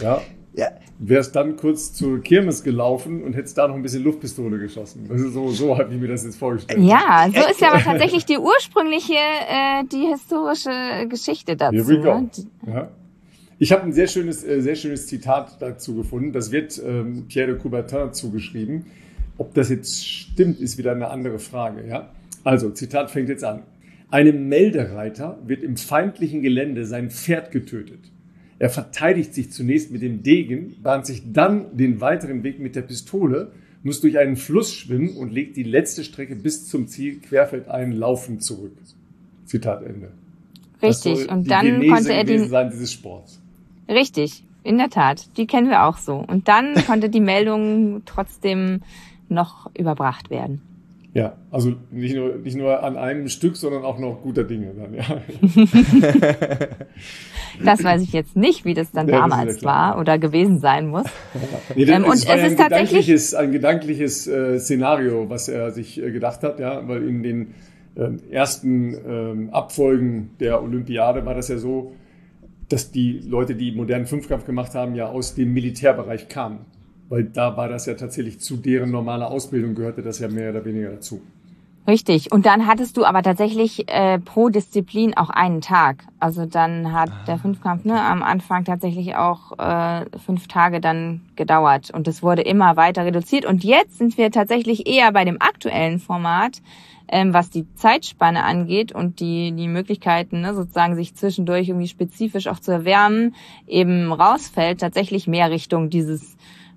Speaker 1: wärst dann kurz zur Kirmes gelaufen und hättest da noch ein bisschen Luftpistole geschossen. Das ist so habe ich mir das jetzt vorgestellt.
Speaker 3: Ja, so ist ja aber tatsächlich die ursprüngliche, die historische Geschichte dazu.
Speaker 1: Here we go. Ja. Ich habe ein sehr schönes Zitat dazu gefunden. Das wird Pierre de Coubertin zugeschrieben. Ob das jetzt stimmt, ist wieder eine andere Frage. Ja? Also, Zitat fängt jetzt an. Einem Meldereiter wird im feindlichen Gelände sein Pferd getötet. Er verteidigt sich zunächst mit dem Degen, bahnt sich dann den weiteren Weg mit der Pistole, muss durch einen Fluss schwimmen und legt die letzte Strecke bis zum Ziel querfeldein laufend zurück. Zitat Ende.
Speaker 3: Richtig. Und dann konnte er
Speaker 1: dieses Sports.
Speaker 3: Richtig, in der Tat. Die kennen wir auch so. Und dann konnte die Meldung trotzdem noch überbracht werden.
Speaker 1: Ja, also nicht nur an einem Stück, sondern auch noch guter Dinge dann, ja.
Speaker 3: Das weiß ich jetzt nicht, wie das dann damals war oder gewesen sein muss.
Speaker 1: Nee, und es ist tatsächlich ein gedankliches Szenario, was er sich gedacht hat, ja, weil in den ersten Abfolgen der Olympiade war das ja so, dass die Leute, die modernen Fünfkampf gemacht haben, ja aus dem Militärbereich kamen. Weil da war das ja tatsächlich zu deren normaler Ausbildung, gehörte das ja mehr oder weniger dazu.
Speaker 3: Richtig. Und dann hattest du aber tatsächlich pro Disziplin auch einen Tag. Also dann hat der Fünfkampf am Anfang tatsächlich auch 5 Tage dann gedauert. Und es wurde immer weiter reduziert. Und jetzt sind wir tatsächlich eher bei dem aktuellen Format, was die Zeitspanne angeht und die Möglichkeiten, sozusagen sich zwischendurch irgendwie spezifisch auch zu erwärmen, eben rausfällt, tatsächlich mehr Richtung dieses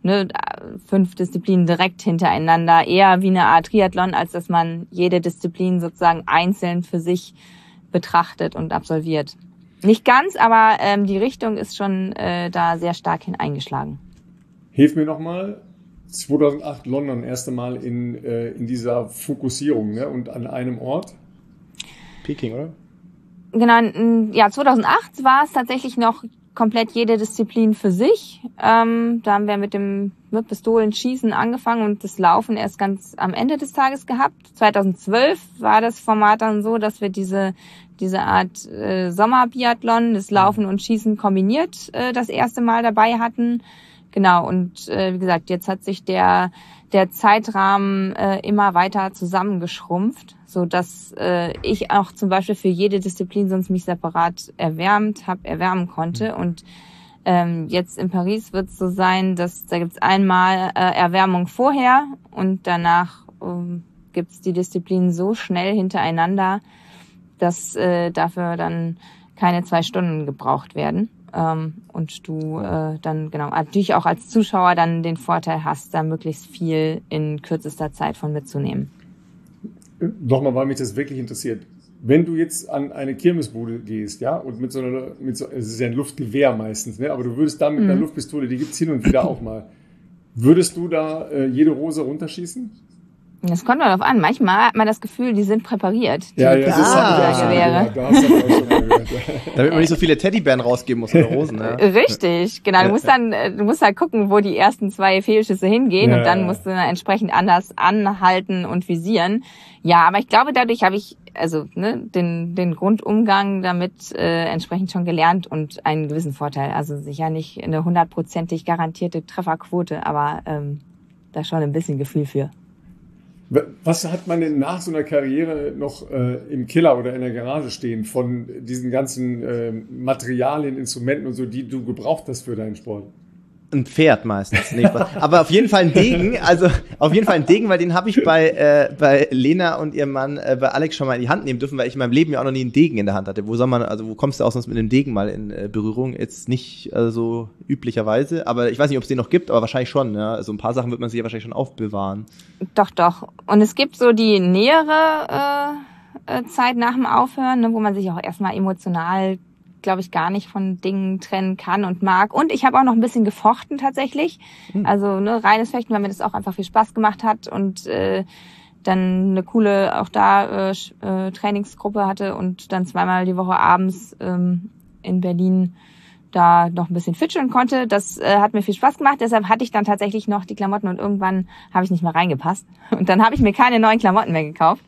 Speaker 3: 5 Disziplinen direkt hintereinander, eher wie eine Art Triathlon, als dass man jede Disziplin sozusagen einzeln für sich betrachtet und absolviert. Nicht ganz, aber die Richtung ist schon da sehr stark hin eingeschlagen.
Speaker 1: Hilf mir nochmal. 2008 London, erste Mal in dieser Fokussierung, ne? Und an einem Ort?
Speaker 2: Peking, oder?
Speaker 3: Genau, ja, 2008 war es tatsächlich noch komplett jede Disziplin für sich. Da haben wir mit dem Pistolenschießen angefangen und das Laufen erst ganz am Ende des Tages gehabt. 2012 war das Format dann so, dass wir diese Art Sommerbiathlon, das Laufen und Schießen kombiniert, das erste Mal dabei hatten. Genau, und wie gesagt, jetzt hat sich der Zeitrahmen immer weiter zusammengeschrumpft, so dass ich auch zum Beispiel für jede Disziplin sonst mich separat erwärmen konnte. Und jetzt in Paris wird es so sein, dass da gibt's einmal Erwärmung vorher und danach gibt's die Disziplinen so schnell hintereinander, dass dafür dann keine 2 Stunden gebraucht werden. und du dann genau natürlich auch als Zuschauer dann den Vorteil hast, da möglichst viel in kürzester Zeit von mitzunehmen.
Speaker 1: Nochmal, weil mich das wirklich interessiert. Wenn du jetzt an eine Kirmesbude gehst, ja, und es ist ja ein Luftgewehr meistens, ne, aber du würdest da mit einer Luftpistole, die gibt's hin und wieder auch mal, würdest du da jede Rose runterschießen?
Speaker 3: Das kommt darauf an. Manchmal hat man das Gefühl, die sind präpariert.
Speaker 1: Ja, das habe ich auch schon gehört.
Speaker 2: Damit man nicht so viele Teddybären rausgeben muss oder Rosen. Ja.
Speaker 3: Richtig, genau. Du musst halt gucken, wo die ersten 2 Fehlschüsse hingehen und dann musst du dann entsprechend anders anhalten und visieren. Ja, aber ich glaube, dadurch habe ich den Grundumgang damit entsprechend schon gelernt und einen gewissen Vorteil. Also sicher nicht eine 100%ig garantierte Trefferquote, aber da schon ein bisschen Gefühl für.
Speaker 1: Was hat man denn nach so einer Karriere noch im Keller oder in der Garage stehen von diesen ganzen Materialien, Instrumenten und so, die du gebraucht hast für deinen Sport?
Speaker 2: Ein Pferd meistens. Nee, aber auf jeden Fall ein Degen. Also auf jeden Fall ein Degen, weil den habe ich bei Lena und ihrem Mann bei Alex schon mal in die Hand nehmen dürfen, weil ich in meinem Leben ja auch noch nie einen Degen in der Hand hatte. Wo kommst du auch sonst mit einem Degen mal in Berührung? Jetzt nicht so üblicherweise, aber ich weiß nicht, ob es den noch gibt, aber wahrscheinlich schon. Ja? Also ein paar Sachen wird man sich ja wahrscheinlich schon aufbewahren.
Speaker 3: Doch. Und es gibt so die nähere Zeit nach dem Aufhören, ne, wo man sich auch erstmal emotional, glaube ich, gar nicht von Dingen trennen kann und mag. Und ich habe auch noch ein bisschen gefochten tatsächlich. Also reines Fechten, weil mir das auch einfach viel Spaß gemacht hat und dann eine coole auch da Trainingsgruppe hatte und dann 2-mal die Woche abends in Berlin da noch ein bisschen fitschen konnte. Das hat mir viel Spaß gemacht. Deshalb hatte ich dann tatsächlich noch die Klamotten und irgendwann habe ich nicht mehr reingepasst. Und dann habe ich mir keine neuen Klamotten mehr gekauft.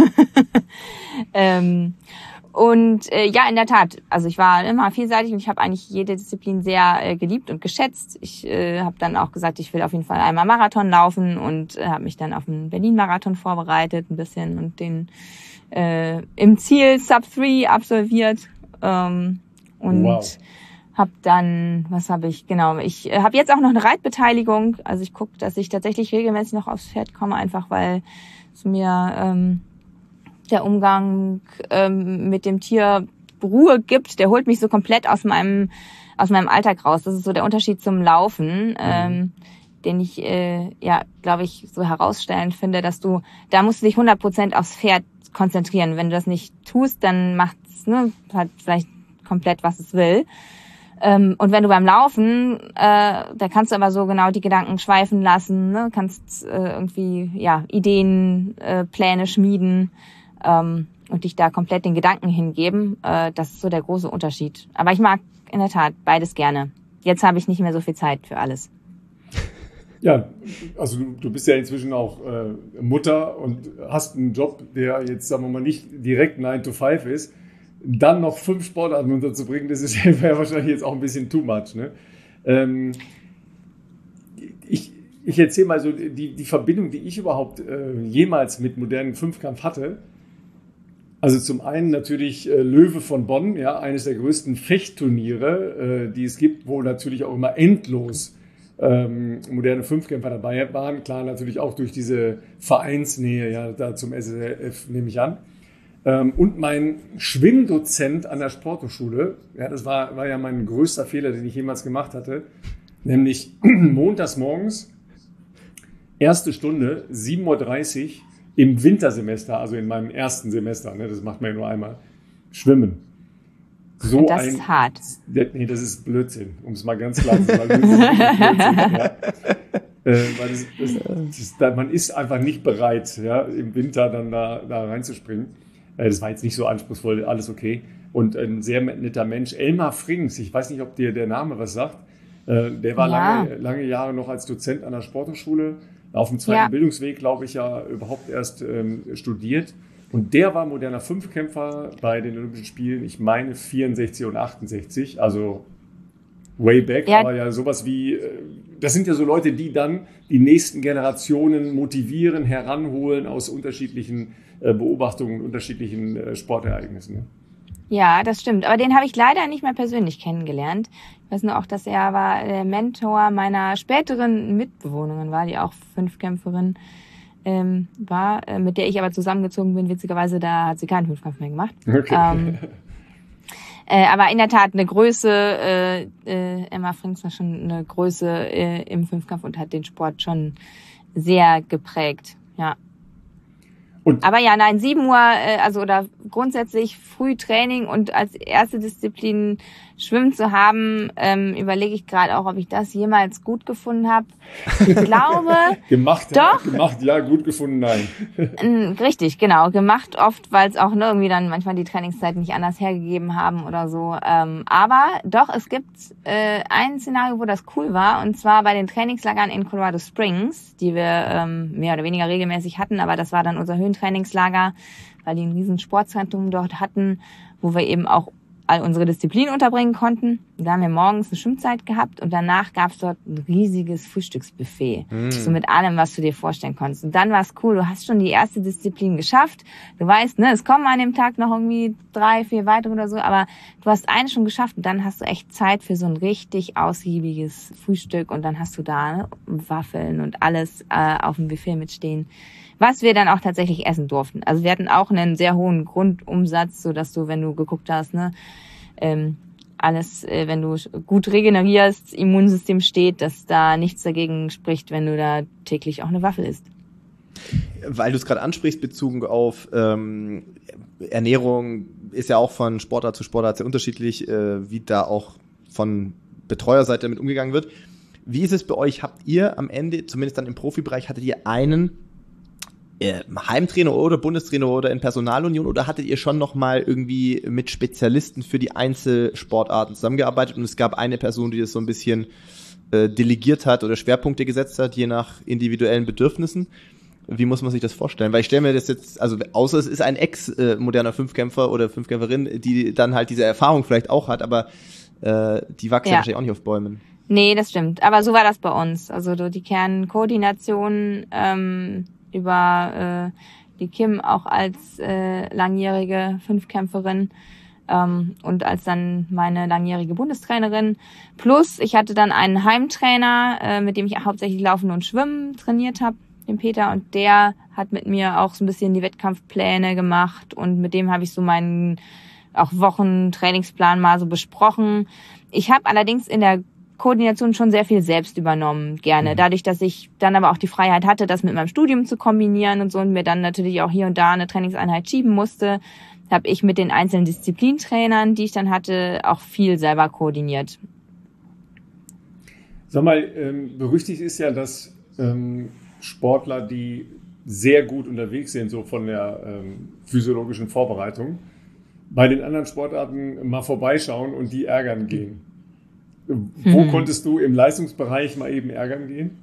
Speaker 3: Und ja, in der Tat, also ich war immer vielseitig und ich habe eigentlich jede Disziplin sehr geliebt und geschätzt. Ich habe dann auch gesagt, ich will auf jeden Fall einmal Marathon laufen und habe mich dann auf den Berlin-Marathon vorbereitet ein bisschen und den im Ziel Sub-3 absolviert. Und
Speaker 1: wow.
Speaker 3: habe dann, was habe ich, genau, ich habe jetzt auch noch eine Reitbeteiligung. Also ich gucke, dass ich tatsächlich regelmäßig noch aufs Pferd komme, einfach weil es mir der Umgang mit dem Tier Ruhe gibt, der holt mich so komplett aus meinem Alltag raus. Das ist so der Unterschied zum Laufen, den ich, glaube ich, so herausstellend finde, dass da musst du dich 100% aufs Pferd konzentrieren. Wenn du das nicht tust, dann macht's halt vielleicht komplett, was es will. Und wenn du beim Laufen, da kannst du aber so genau die Gedanken schweifen lassen, ne? Kannst irgendwie Ideen, Pläne schmieden und dich da komplett den Gedanken hingeben. Das ist so der große Unterschied. Aber ich mag in der Tat beides gerne. Jetzt habe ich nicht mehr so viel Zeit für alles.
Speaker 1: Ja, also du bist ja inzwischen auch Mutter und hast einen Job, der jetzt, sagen wir mal, nicht direkt 9 to 5 ist. Dann noch 5 Sportarten unterzubringen, das ist ja wahrscheinlich jetzt auch ein bisschen too much. Ne? Ich erzähle mal so die Verbindung, die ich überhaupt jemals mit modernen Fünfkampf hatte. Also zum einen natürlich Löwe von Bonn, ja, eines der größten Fechtturniere, die es gibt, wo natürlich auch immer endlos moderne Fünfkämpfer dabei waren. Klar, natürlich auch durch diese Vereinsnähe, ja, da zum SSF nehme ich an. Und mein Schwimmdozent an der Sporthochschule, ja, das war ja mein größter Fehler, den ich jemals gemacht hatte, nämlich montags morgens, erste Stunde, 7:30 Uhr im Wintersemester, also in meinem ersten Semester, ne, das macht man ja nur einmal, schwimmen. So
Speaker 3: das ist hart.
Speaker 1: Nee, das ist Blödsinn, um es mal ganz klar zu sagen. Das ist Blödsinn, ja. Weil man ist einfach nicht bereit, ja, im Winter dann da reinzuspringen. Das war jetzt nicht so anspruchsvoll, alles okay. Und ein sehr netter Mensch, Elmar Frings, ich weiß nicht, ob dir der Name was sagt, der war lange Jahre noch als Dozent an der Sporthochschule, auf dem zweiten Bildungsweg, glaube ich, ja überhaupt erst studiert. Und der war moderner Fünfkämpfer bei den Olympischen Spielen, ich meine 64 und 68, also way back, aber ja sowas wie, das sind ja so Leute, die dann die nächsten Generationen motivieren, heranholen aus unterschiedlichen Beobachtungen und unterschiedlichen Sportereignissen. Ne?
Speaker 3: Ja, das stimmt. Aber den habe ich leider nicht mehr persönlich kennengelernt. Ich weiß nur auch, dass er war der Mentor meiner späteren Mitbewohnerin war, die auch Fünfkämpferin war, mit der ich aber zusammengezogen bin. Witzigerweise, da hat sie keinen Fünfkampf mehr gemacht. Okay. Aber in der Tat eine Größe, Emma Frings war schon eine Größe im Fünfkampf und hat den Sport schon sehr geprägt, ja. Aber ja, nein, 7 Uhr, oder grundsätzlich früh Training und als erste Disziplin Schwimmen zu haben, überlege ich gerade auch, ob ich das jemals gut gefunden habe. Ich glaube,
Speaker 1: gemacht, ja, gut gefunden, nein.
Speaker 3: Richtig, genau, gemacht oft, weil es auch irgendwie dann manchmal die Trainingszeiten nicht anders hergegeben haben oder so. Aber doch, es gibt ein Szenario, wo das cool war, und zwar bei den Trainingslagern in Colorado Springs, die wir mehr oder weniger regelmäßig hatten, aber das war dann unser Höhentrainingslager, weil die ein riesen Sportzentrum dort hatten, wo wir eben auch all unsere Disziplinen unterbringen konnten. Da haben wir morgens eine Schwimmzeit gehabt und danach gab es dort ein riesiges Frühstücksbuffet. So mit allem, was du dir vorstellen konntest. Und dann war es cool, du hast schon die erste Disziplin geschafft. Du weißt, ne, es kommen an dem Tag noch irgendwie 3, 4 weitere oder so, aber du hast eine schon geschafft und dann hast du echt Zeit für so ein richtig ausgiebiges Frühstück und dann hast du da, ne, Waffeln und alles auf dem Buffet mitstehen, was wir dann auch tatsächlich essen durften. Also wir hatten auch einen sehr hohen Grundumsatz, so dass du, wenn du geguckt hast, ne, alles, wenn du gut regenerierst, Immunsystem steht, dass da nichts dagegen spricht, wenn du da täglich auch eine Waffel isst.
Speaker 2: Weil du es gerade ansprichst, bezogen auf Ernährung, ist ja auch von Sportart zu Sportart sehr unterschiedlich, wie da auch von Betreuerseite damit umgegangen wird. Wie ist es bei euch? Habt ihr am Ende, zumindest dann im Profibereich, hattet ihr einen Heimtrainer oder Bundestrainer oder in Personalunion, oder hattet ihr schon nochmal irgendwie mit Spezialisten für die Einzelsportarten zusammengearbeitet und es gab eine Person, die das so ein bisschen delegiert hat oder Schwerpunkte gesetzt hat, je nach individuellen Bedürfnissen? Wie muss man sich das vorstellen? Weil ich stelle mir das jetzt, also außer es ist ein ex-moderner Fünfkämpfer oder Fünfkämpferin, die dann halt diese Erfahrung vielleicht auch hat, aber die wachsen ja wahrscheinlich auch nicht auf Bäumen.
Speaker 3: Nee, das stimmt. Aber so war das bei uns. Also die Kernkoordination über die Kim auch als langjährige Fünfkämpferin und als dann meine langjährige Bundestrainerin. Plus ich hatte dann einen Heimtrainer, mit dem ich hauptsächlich Laufen und Schwimmen trainiert habe, den Peter, und der hat mit mir auch so ein bisschen die Wettkampfpläne gemacht und mit dem habe ich so meinen auch Wochentrainingsplan mal so besprochen. Ich habe allerdings in der Koordination schon sehr viel selbst übernommen, gerne. Dadurch, dass ich dann aber auch die Freiheit hatte, das mit meinem Studium zu kombinieren und so und mir dann natürlich auch hier und da eine Trainingseinheit schieben musste, habe ich mit den einzelnen Disziplintrainern, die ich dann hatte, auch viel selber koordiniert.
Speaker 1: Sag mal, berüchtigt ist ja, dass Sportler, die sehr gut unterwegs sind, so von der physiologischen Vorbereitung, bei den anderen Sportarten mal vorbeischauen und die ärgern gehen. Wo konntest du im Leistungsbereich mal eben ärgern gehen?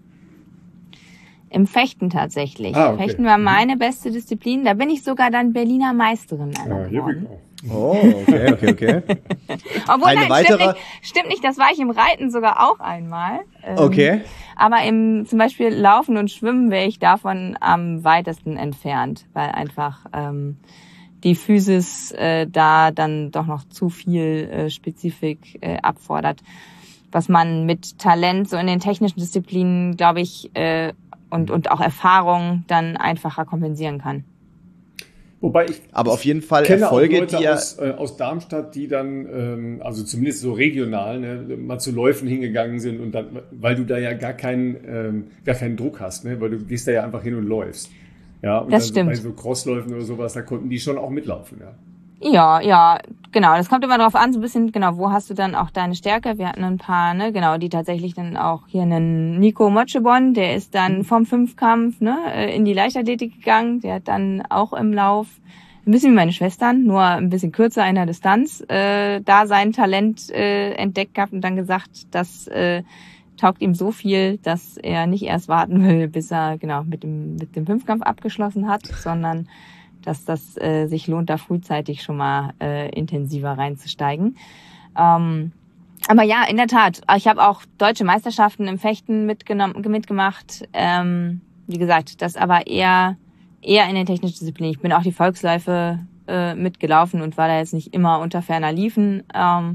Speaker 3: Im Fechten tatsächlich.
Speaker 1: Okay.
Speaker 3: Fechten war meine beste Disziplin. Da bin ich sogar dann Berliner Meisterin geworden.
Speaker 2: Oh, okay.
Speaker 3: Obwohl,
Speaker 2: Eine weitere...
Speaker 3: stimmt nicht, das war ich im Reiten sogar auch einmal.
Speaker 2: Okay.
Speaker 3: Aber im zum Beispiel Laufen und Schwimmen wäre ich davon am weitesten entfernt, weil einfach die Physis da dann doch noch zu viel Spezifik abfordert, was man mit Talent so in den technischen Disziplinen, glaube ich, und auch Erfahrung dann einfacher kompensieren kann.
Speaker 1: Wobei ich
Speaker 2: aber auf jeden Fall
Speaker 1: kenne
Speaker 2: Erfolge,
Speaker 1: auch Leute
Speaker 2: die
Speaker 1: aus Darmstadt, die dann, also zumindest so regional, ne, mal zu Läufen hingegangen sind und dann, weil du da ja gar keinen Druck hast, ne, weil du gehst da ja einfach hin und läufst. Ja, und
Speaker 3: das
Speaker 1: dann
Speaker 3: stimmt.
Speaker 1: Bei so Crossläufen oder sowas, da konnten die schon auch mitlaufen, ja.
Speaker 3: Ja, genau. Das kommt immer darauf an, so ein bisschen, genau, wo hast du dann auch deine Stärke? Wir hatten ein paar, ne, genau, die tatsächlich dann auch hier einen Nico Motschebon, der ist dann vom Fünfkampf, ne, in die Leichtathletik gegangen. Der hat dann auch im Lauf, ein bisschen wie meine Schwestern, nur ein bisschen kürzer in der Distanz, da sein Talent entdeckt gehabt und dann gesagt, das taugt ihm so viel, dass er nicht erst warten will, bis er genau mit dem Fünfkampf abgeschlossen hat, sondern dass das sich lohnt, da frühzeitig schon mal intensiver reinzusteigen. Aber ja, in der Tat, ich habe auch deutsche Meisterschaften im Fechten mitgemacht. Wie gesagt, das aber eher in den technischen Disziplinen. Ich bin auch die Volksläufe mitgelaufen und war da jetzt nicht immer unter ferner Liefen.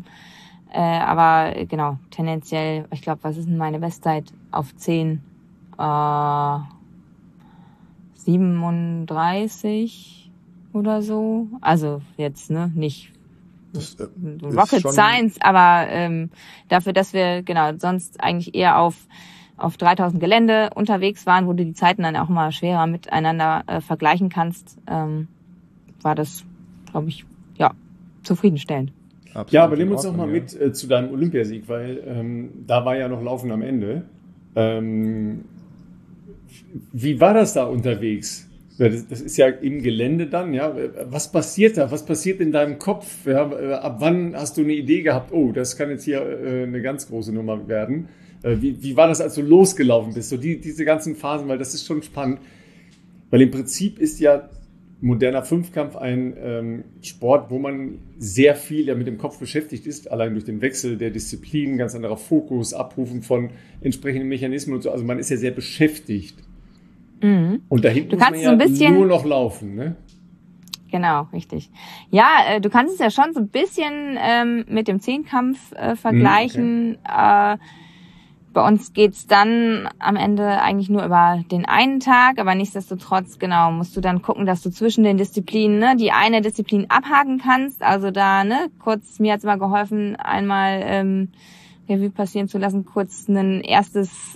Speaker 3: Aber genau, tendenziell, ich glaube, was ist denn meine Bestzeit auf 10? 37 oder so. Also jetzt, ne, nicht Rocket Science, aber dafür, dass wir sonst eigentlich eher auf 3000 Gelände unterwegs waren, wo du die Zeiten dann auch mal schwerer miteinander vergleichen kannst, war das, glaube ich, zufriedenstellend.
Speaker 1: Absolut, ja, aber nimm uns doch mal mit zu deinem Olympiasieg, weil da war ja noch Laufen am Ende. Wie war das da unterwegs? Das ist ja im Gelände dann, ja. Was passiert da? Was passiert in deinem Kopf? Ja? Ab wann hast du eine Idee gehabt, oh, das kann jetzt hier eine ganz große Nummer werden? Wie war das, als du losgelaufen bist? So diese ganzen Phasen, weil das ist schon spannend. Weil im Prinzip ist ja moderner Fünfkampf ein Sport, wo man sehr viel ja mit dem Kopf beschäftigt ist, allein durch den Wechsel der Disziplinen, ganz anderer Fokus, Abrufen von entsprechenden Mechanismen und so. Also man ist ja sehr beschäftigt. Mhm. Und da hinten muss man ja nur noch laufen, ne?
Speaker 3: Genau, richtig. Ja, du kannst es ja schon so ein bisschen mit dem Zehnkampf vergleichen. Okay. Bei uns geht's dann am Ende eigentlich nur über den einen Tag, aber nichtsdestotrotz, musst du dann gucken, dass du zwischen den Disziplinen die eine Disziplin abhaken kannst. Also da, kurz, mir hat's mal geholfen, einmal Revue passieren zu lassen, kurz ein erstes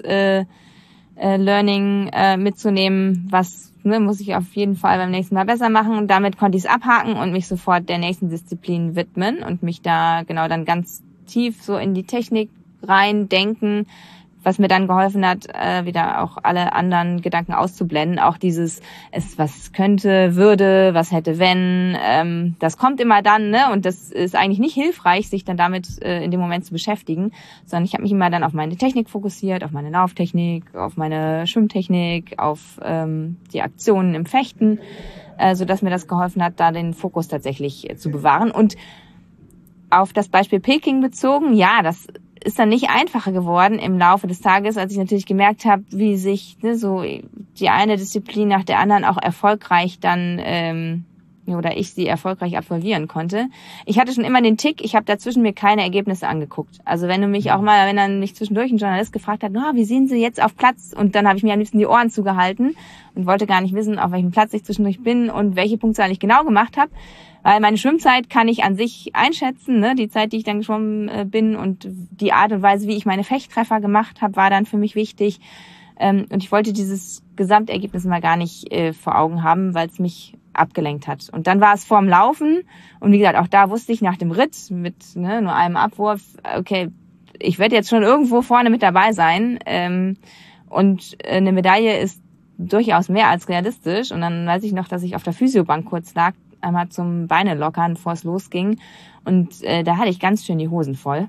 Speaker 3: Learning mitzunehmen, was muss ich auf jeden Fall beim nächsten Mal besser machen. Und damit konnte ich es abhaken und mich sofort der nächsten Disziplin widmen und mich da dann ganz tief so in die Technik rein denken, was mir dann geholfen hat, wieder auch alle anderen Gedanken auszublenden. Auch dieses, was könnte, würde, was hätte, wenn, das kommt immer dann, und das ist eigentlich nicht hilfreich, sich dann damit in dem Moment zu beschäftigen, sondern ich habe mich immer dann auf meine Technik fokussiert, auf meine Lauftechnik, auf meine Schwimmtechnik, auf die Aktionen im Fechten, so dass mir das geholfen hat, da den Fokus tatsächlich zu bewahren. Und auf das Beispiel Peking bezogen, ja, das ist dann nicht einfacher geworden im Laufe des Tages, als ich natürlich gemerkt habe, wie sich so die eine Disziplin nach der anderen auch erfolgreich dann oder ich sie erfolgreich absolvieren konnte. Ich hatte schon immer den Tick, ich habe dazwischen mir keine Ergebnisse angeguckt. Also wenn dann mich zwischendurch ein Journalist gefragt hat, wie sehen Sie jetzt auf Platz? Und dann habe ich mir am liebsten die Ohren zugehalten und wollte gar nicht wissen, auf welchem Platz ich zwischendurch bin und welche Punktzahl ich genau gemacht habe. Weil meine Schwimmzeit kann ich an sich einschätzen, die Zeit, die ich dann geschwommen bin und die Art und Weise, wie ich meine Fechttreffer gemacht habe, war dann für mich wichtig. Und ich wollte dieses Gesamtergebnis mal gar nicht vor Augen haben, weil es mich abgelenkt hat. Und dann war es vorm Laufen und wie gesagt, auch da wusste ich nach dem Ritt mit nur einem Abwurf, okay, ich werde jetzt schon irgendwo vorne mit dabei sein und eine Medaille ist durchaus mehr als realistisch. Und dann weiß ich noch, dass ich auf der Physiobank kurz lag, einmal zum Beine lockern, bevor es losging. Und da hatte ich ganz schön die Hosen voll.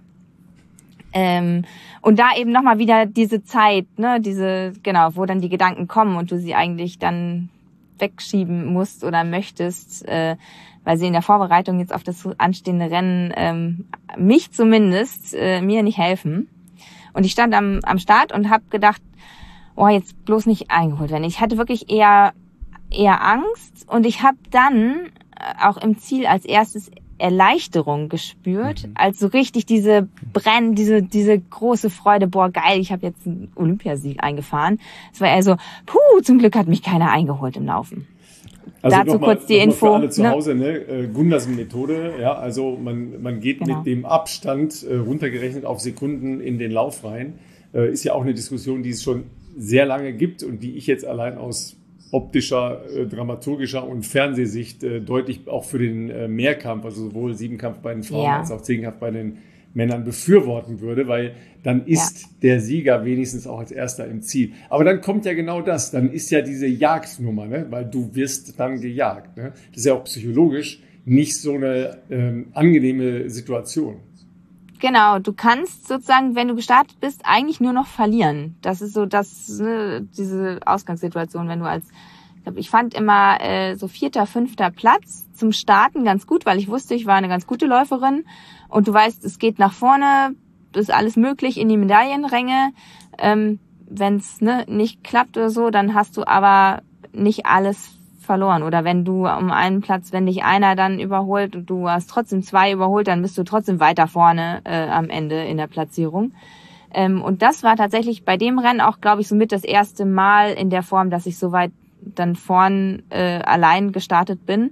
Speaker 3: Und da eben nochmal wieder diese Zeit, wo dann die Gedanken kommen und du sie eigentlich dann wegschieben musst oder möchtest, weil sie in der Vorbereitung jetzt auf das anstehende Rennen mich zumindest mir nicht helfen. Und ich stand am Start und habe gedacht, jetzt bloß nicht eingeholt werden. Ich hatte wirklich eher Angst und ich habe dann auch im Ziel als erstes Erleichterung gespürt, als so richtig diese große Freude, geil, ich habe jetzt einen Olympiasieg eingefahren. Es war eher so, zum Glück hat mich keiner eingeholt im Laufen.
Speaker 1: Also
Speaker 3: dazu kurz die Info.
Speaker 1: Für alle zu Hause, Gundersen-Methode, ja, also man geht mit dem Abstand runtergerechnet auf Sekunden in den Lauf rein. Ist ja auch eine Diskussion, die es schon sehr lange gibt und die ich jetzt allein aus optischer, dramaturgischer und Fernsehsicht deutlich auch für den Mehrkampf, also sowohl Siebenkampf bei den Frauen als auch Zehnkampf bei den Männern befürworten würde, weil dann ist der Sieger wenigstens auch als Erster im Ziel. Aber dann kommt ja genau das, dann ist ja diese Jagdnummer, weil du wirst dann gejagt. Das ist ja auch psychologisch nicht so eine angenehme Situation.
Speaker 3: Genau, du kannst sozusagen, wenn du gestartet bist, eigentlich nur noch verlieren. Das ist so diese Ausgangssituation, wenn du ich fand immer so 4., 5. Platz zum Starten ganz gut, weil ich wusste, ich war eine ganz gute Läuferin und du weißt, es geht nach vorne, ist alles möglich in die Medaillenränge. Wenn es nicht klappt oder so, dann hast du aber nicht alles verloren. Oder wenn du um einen Platz, wenn dich einer dann überholt und du hast trotzdem 2 überholt, dann bist du trotzdem weiter vorne am Ende in der Platzierung. Und das war tatsächlich bei dem Rennen auch, glaube ich, somit das erste Mal in der Form, dass ich so weit dann vorn allein gestartet bin.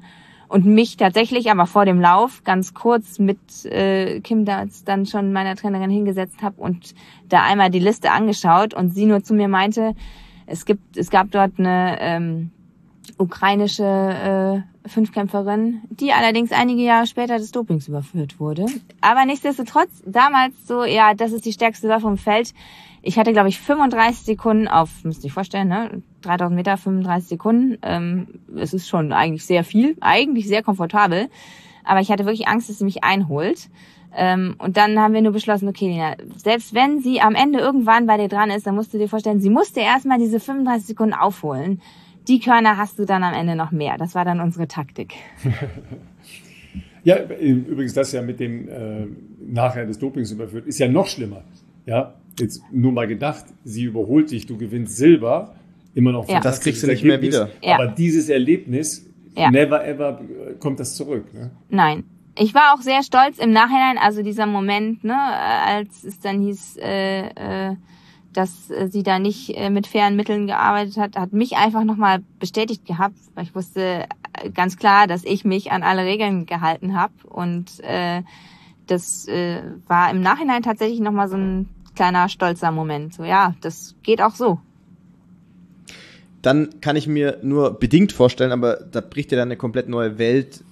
Speaker 3: und mich tatsächlich aber vor dem Lauf ganz kurz mit Kim dann schon meiner Trainerin hingesetzt habe und da einmal die Liste angeschaut und sie nur zu mir meinte, es gab dort eine ukrainische Fünfkämpferin, die allerdings einige Jahre später des Dopings überführt wurde. Aber nichtsdestotrotz, damals so, ja, das ist die stärkste Läuferin im Feld. Ich hatte, glaube ich, 35 Sekunden auf, müsst ihr euch vorstellen, ne? 3000 Meter, 35 Sekunden. Es ist schon eigentlich sehr viel, eigentlich sehr komfortabel. Aber ich hatte wirklich Angst, dass sie mich einholt. Und dann haben wir nur beschlossen, okay, Lena, selbst wenn sie am Ende irgendwann bei dir dran ist, dann musst du dir vorstellen, sie musste erstmal diese 35 Sekunden aufholen. Die Körner hast du dann am Ende noch mehr. Das war dann unsere Taktik.
Speaker 1: Ja, übrigens das ja mit dem nachher des Dopings überführt, ist ja noch schlimmer. Ja, jetzt nur mal gedacht, sie überholt dich, du gewinnst Silber, immer noch
Speaker 2: ja. Das kriegst du nicht mehr wieder.
Speaker 1: Ja. Aber dieses Erlebnis, never ever kommt das zurück. Ne?
Speaker 3: Nein. Ich war auch sehr stolz im Nachhinein, also dieser Moment, ne, als es dann hieß, dass sie da nicht mit fairen Mitteln gearbeitet hat mich einfach nochmal bestätigt gehabt, weil ich wusste ganz klar, dass ich mich an alle Regeln gehalten habe und das war im Nachhinein tatsächlich nochmal so ein kleiner stolzer Moment. So, ja, das geht auch so.
Speaker 2: Dann kann ich mir nur bedingt vorstellen, aber da bricht ja dann eine komplett neue Welt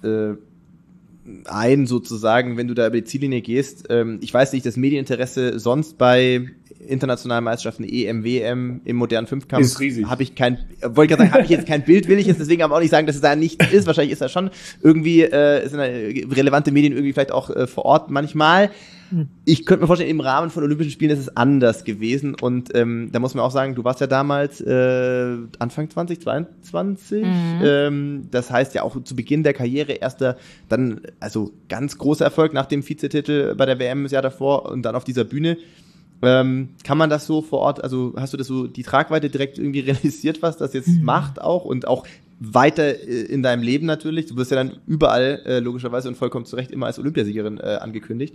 Speaker 2: ein, sozusagen, wenn du da über die Ziellinie gehst. Ich weiß nicht, das Medieninteresse sonst bei internationalen Meisterschaften, EM, WM im modernen Fünfkampf
Speaker 1: ist riesig.
Speaker 2: Habe ich jetzt kein Bild, will ich jetzt deswegen aber auch nicht sagen, dass es da nichts ist. Wahrscheinlich ist da schon irgendwie sind da relevante Medien irgendwie vielleicht auch vor Ort manchmal. Ich könnte mir vorstellen, im Rahmen von Olympischen Spielen ist es anders gewesen und da muss man auch sagen, du warst ja damals Anfang 2022, das heißt ja auch zu Beginn der Karriere erster, dann also ganz großer Erfolg nach dem Vizetitel bei der WM das Jahr davor und dann auf dieser Bühne. Kann man das so vor Ort, also hast du das so die Tragweite direkt irgendwie realisiert, was das jetzt macht auch und auch weiter in deinem Leben natürlich, du wirst ja dann überall logischerweise und vollkommen zu Recht immer als Olympiasiegerin angekündigt.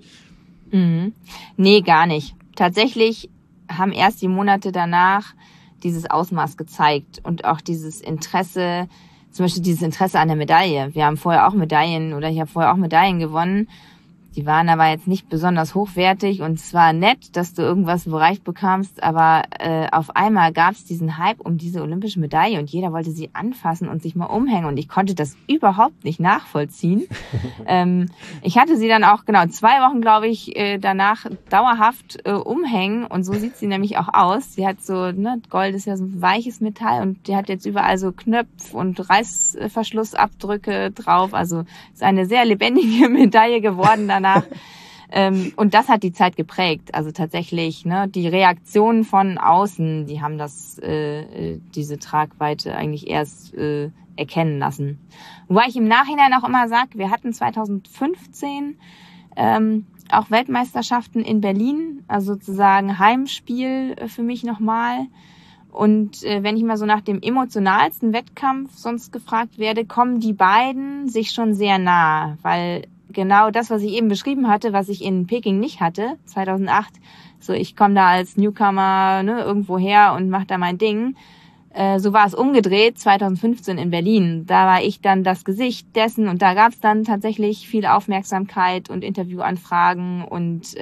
Speaker 3: Nee, gar nicht. Tatsächlich haben erst die Monate danach dieses Ausmaß gezeigt und auch dieses Interesse, zum Beispiel dieses Interesse an der Medaille. Wir haben vorher auch Medaillen oder ich habe vorher auch Medaillen gewonnen. Die waren aber jetzt nicht besonders hochwertig und es war nett, dass du irgendwas überreicht bekamst, aber auf einmal gab es diesen Hype um diese olympische Medaille und jeder wollte sie anfassen und sich mal umhängen und ich konnte das überhaupt nicht nachvollziehen. Ich hatte sie dann auch 2 Wochen, glaube ich, danach dauerhaft umhängen und so sieht sie nämlich auch aus. Sie hat so, ne, Gold ist ja so ein weiches Metall und die hat jetzt überall so Knöpfe und Reißverschlussabdrücke drauf, also ist eine sehr lebendige Medaille geworden danach. Und das hat die Zeit geprägt. Also tatsächlich, ne, die Reaktionen von außen, die haben diese Tragweite eigentlich erst erkennen lassen. Wobei ich im Nachhinein auch immer sage, wir hatten 2015 auch Weltmeisterschaften in Berlin, also sozusagen Heimspiel für mich nochmal. Und wenn ich mal so nach dem emotionalsten Wettkampf sonst gefragt werde, kommen die beiden sich schon sehr nah, weil genau das, was ich eben beschrieben hatte, was ich in Peking nicht hatte, 2008, so ich komme da als Newcomer irgendwo her und mache da mein Ding, so war es umgedreht 2015 in Berlin. Da war ich dann das Gesicht dessen und da gab es dann tatsächlich viel Aufmerksamkeit und Interviewanfragen und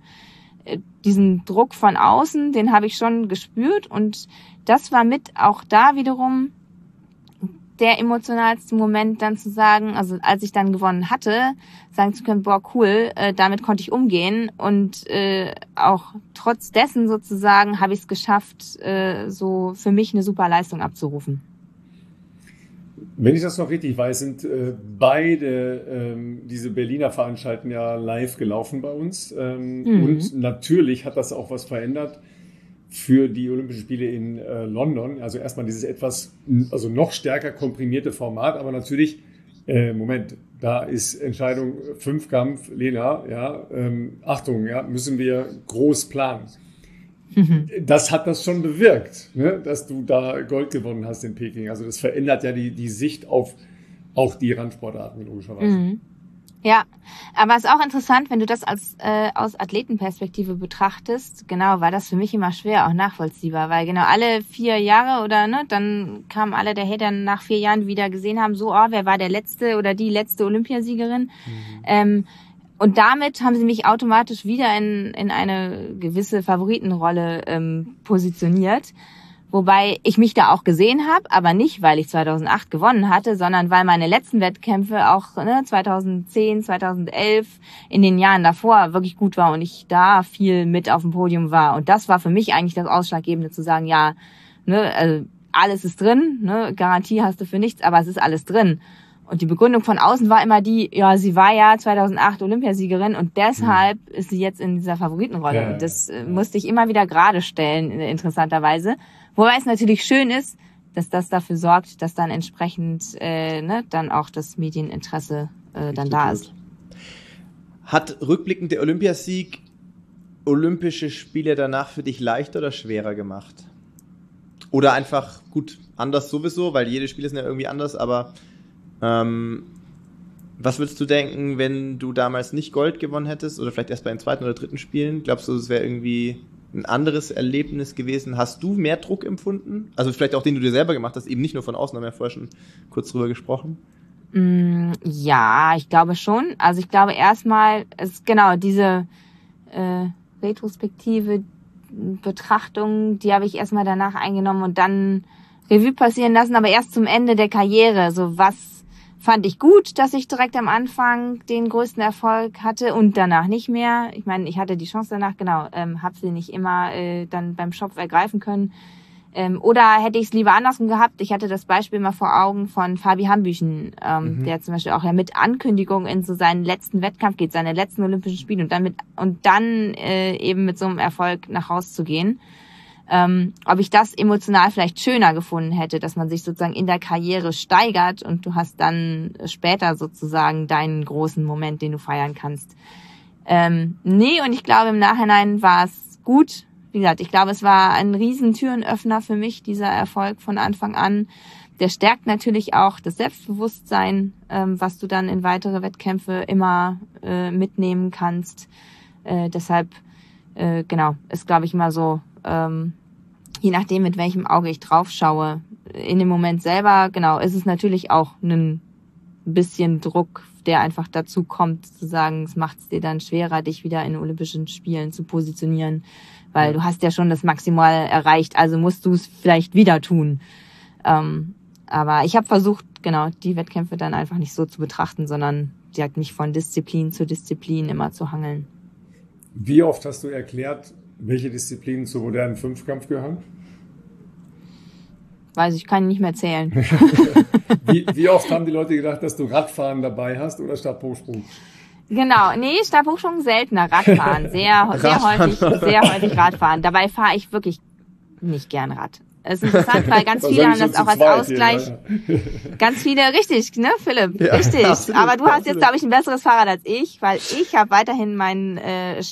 Speaker 3: diesen Druck von außen, den habe ich schon gespürt und das war mit auch da wiederum der emotionalste Moment dann zu sagen, also als ich dann gewonnen hatte, sagen zu können, boah, cool, damit konnte ich umgehen und auch trotz dessen sozusagen habe ich es geschafft, so für mich eine super Leistung abzurufen.
Speaker 1: Wenn ich das noch richtig weiß, sind beide diese Berliner Veranstaltungen ja live gelaufen bei uns und natürlich hat das auch was verändert für die Olympischen Spiele in London. Also erstmal dieses also noch stärker komprimierte Format, aber natürlich, da ist Entscheidung Fünfkampf, Lena, ja, Achtung, ja, müssen wir groß planen. Das hat das schon bewirkt, ne, dass du da Gold gewonnen hast in Peking. Also das verändert ja die Sicht auf auch die Randsportarten logischerweise.
Speaker 3: Ja, aber es ist auch interessant, wenn du das aus Athletenperspektive betrachtest. Genau, war das für mich immer schwer, auch nachvollziehbar, weil genau alle 4 Jahre oder dann kamen alle der Hater nach 4 Jahren wieder gesehen haben, so, wer war der letzte oder die letzte Olympiasiegerin. Und damit haben sie mich automatisch wieder in eine gewisse Favoritenrolle positioniert. Wobei ich mich da auch gesehen habe, aber nicht, weil ich 2008 gewonnen hatte, sondern weil meine letzten Wettkämpfe auch 2010, 2011 in den Jahren davor wirklich gut war und ich da viel mit auf dem Podium war. Und das war für mich eigentlich das Ausschlaggebende, zu sagen, ja, also alles ist drin, Garantie hast du für nichts, aber es ist alles drin. Und die Begründung von außen war immer die, ja, sie war ja 2008 Olympiasiegerin und deshalb ist sie jetzt in dieser Favoritenrolle.
Speaker 1: Ja.
Speaker 3: Und das musste ich immer wieder gerade stellen, interessanterweise. Wobei es natürlich schön ist, dass das dafür sorgt, dass dann entsprechend dann auch das Medieninteresse dann da ist.
Speaker 2: Hat rückblickend der Olympiasieg Olympische Spiele danach für dich leichter oder schwerer gemacht? Oder einfach, gut, anders sowieso, weil jede Spiele sind ja irgendwie anders, aber was würdest du denken, wenn du damals nicht Gold gewonnen hättest oder vielleicht erst bei den 2. oder 3. Spielen? Glaubst du, es wäre irgendwie ein anderes Erlebnis gewesen? Hast du mehr Druck empfunden? Also vielleicht auch den du dir selber gemacht hast, eben nicht nur von außen, haben wir ja vorher schon kurz drüber gesprochen.
Speaker 3: Ja, ich glaube schon. Also ich glaube erstmal, ist genau diese retrospektive Betrachtung, die habe ich erstmal danach eingenommen und dann Revue passieren lassen, aber erst zum Ende der Karriere. So, was fand ich gut, dass ich direkt am Anfang den größten Erfolg hatte und danach nicht mehr. Ich meine, ich hatte die Chance danach, habe sie nicht immer dann beim Schopf ergreifen können. Oder hätte ich es lieber andersrum gehabt. Ich hatte das Beispiel mal vor Augen von Fabi Hambüchen, der zum Beispiel auch ja mit Ankündigung in so seinen letzten Wettkampf geht, seine letzten Olympischen Spiele und dann eben mit so einem Erfolg nach Hause zu gehen. Ob ich das emotional vielleicht schöner gefunden hätte, dass man sich sozusagen in der Karriere steigert und du hast dann später sozusagen deinen großen Moment, den du feiern kannst. Nee, und ich glaube, im Nachhinein war es gut. Wie gesagt, ich glaube, es war ein riesen Türenöffner für mich, dieser Erfolg von Anfang an. Der stärkt natürlich auch das Selbstbewusstsein, was du dann in weitere Wettkämpfe immer mitnehmen kannst. Deshalb, ist, glaube ich, immer so, je nachdem, mit welchem Auge ich drauf schaue. In dem Moment selber, ist es natürlich auch ein bisschen Druck, der einfach dazu kommt, zu sagen, es macht es dir dann schwerer, dich wieder in Olympischen Spielen zu positionieren, weil du hast ja schon das Maximal erreicht, also musst du es vielleicht wieder tun. Aber ich habe versucht, die Wettkämpfe dann einfach nicht so zu betrachten, sondern mich von Disziplin zu Disziplin immer zu hangeln.
Speaker 1: Wie oft hast du erklärt, welche Disziplinen zum modernen Fünfkampf gehören?
Speaker 3: Weiß ich, kann nicht mehr zählen.
Speaker 1: Wie oft haben die Leute gedacht, dass du Radfahren dabei hast oder Stabhochsprung?
Speaker 3: Genau, nee, Stabhochsprung seltener, Radfahren. Sehr häufig Radfahren. Dabei fahre ich wirklich nicht gern Rad. Es ist interessant, weil ganz viele haben das auch als Ausgleich. Hier, ja. Ganz viele, richtig, ne, Philipp? Ja, richtig. Absolut, aber du hast jetzt, glaube ich, ein besseres Fahrrad als ich, weil ich habe weiterhin meinen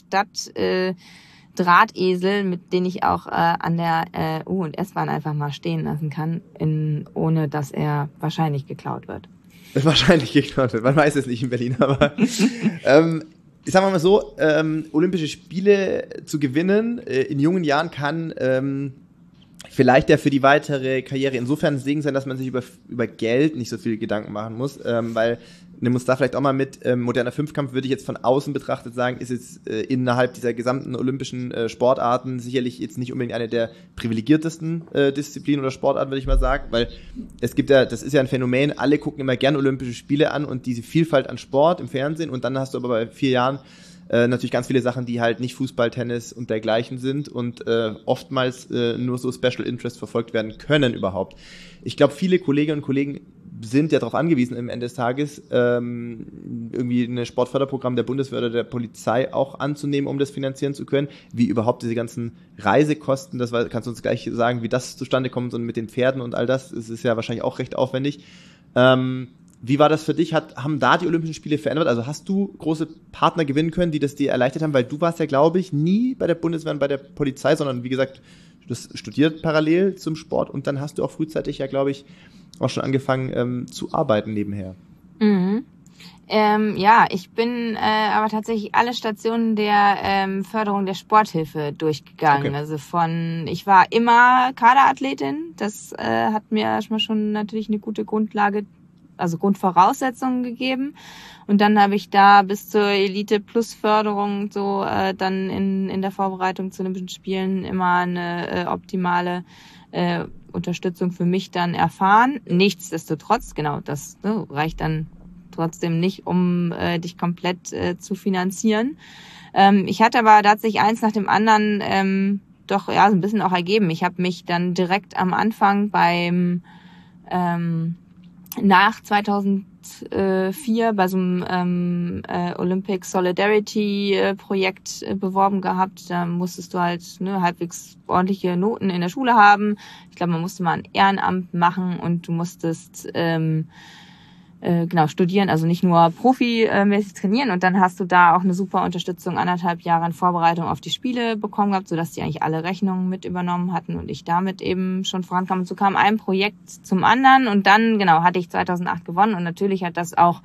Speaker 3: Drahtesel, mit denen ich auch an der U- und S-Bahn einfach mal stehen lassen kann, ohne dass er wahrscheinlich geklaut wird.
Speaker 2: Wahrscheinlich geklaut wird. Man weiß es nicht in Berlin, aber sagen wir mal so, Olympische Spiele zu gewinnen in jungen Jahren kann vielleicht ja für die weitere Karriere insofern ein Segen sein, dass man sich über Geld nicht so viel Gedanken machen muss, weil nimm uns da vielleicht auch mal mit, moderner Fünfkampf würde ich jetzt von außen betrachtet sagen, ist jetzt innerhalb dieser gesamten olympischen Sportarten sicherlich jetzt nicht unbedingt eine der privilegiertesten Disziplinen oder Sportarten, würde ich mal sagen, weil es gibt ja, das ist ja ein Phänomen, alle gucken immer gern Olympische Spiele an und diese Vielfalt an Sport im Fernsehen und dann hast du aber bei 4 Jahren natürlich ganz viele Sachen, die halt nicht Fußball, Tennis und dergleichen sind und oftmals nur so Special Interest verfolgt werden können überhaupt. Ich glaube, viele Kolleginnen und Kollegen sind ja darauf angewiesen, am Ende des Tages irgendwie ein Sportförderprogramm der Bundeswehr oder der Polizei auch anzunehmen, um das finanzieren zu können. Wie überhaupt diese ganzen Reisekosten, kannst du uns gleich sagen, wie das zustande kommt und mit den Pferden und all das, es ist ja wahrscheinlich auch recht aufwendig. Wie war das für dich? Haben da die Olympischen Spiele verändert? Also hast du große Partner gewinnen können, die das dir erleichtert haben? Weil du warst ja, glaube ich, nie bei der Bundeswehr und bei der Polizei, sondern wie gesagt, du hast studiert parallel zum Sport und dann hast du auch frühzeitig ja, glaube ich, auch schon angefangen zu arbeiten nebenher.
Speaker 3: Mhm. Ja, ich bin aber tatsächlich alle Stationen der Förderung der Sporthilfe durchgegangen.
Speaker 2: Okay.
Speaker 3: Also ich war immer Kaderathletin. Das hat mir erstmal schon natürlich eine gute Grundlage, also Grundvoraussetzungen gegeben. Und dann habe ich da bis zur Elite Plus Förderung so dann in der Vorbereitung zu Olympischen Spielen immer eine optimale Unterstützung für mich dann erfahren. Nichtsdestotrotz, genau, das reicht dann trotzdem nicht, um dich komplett zu finanzieren. Ich hatte aber tatsächlich eins nach dem anderen doch ja so ein bisschen auch ergeben. Ich habe mich dann direkt am Anfang nach 2004 bei so einem Olympic Solidarity Projekt beworben gehabt. Da musstest du halt halbwegs ordentliche Noten in der Schule haben. Ich glaube, man musste mal ein Ehrenamt machen und du musstest studieren, also nicht nur profimäßig trainieren, und dann hast du da auch eine super Unterstützung, 1,5 Jahre in Vorbereitung auf die Spiele bekommen gehabt, sodass die eigentlich alle Rechnungen mit übernommen hatten und ich damit eben schon vorankam. Und so kam ein Projekt zum anderen und dann, hatte ich 2008 gewonnen und natürlich hat das auch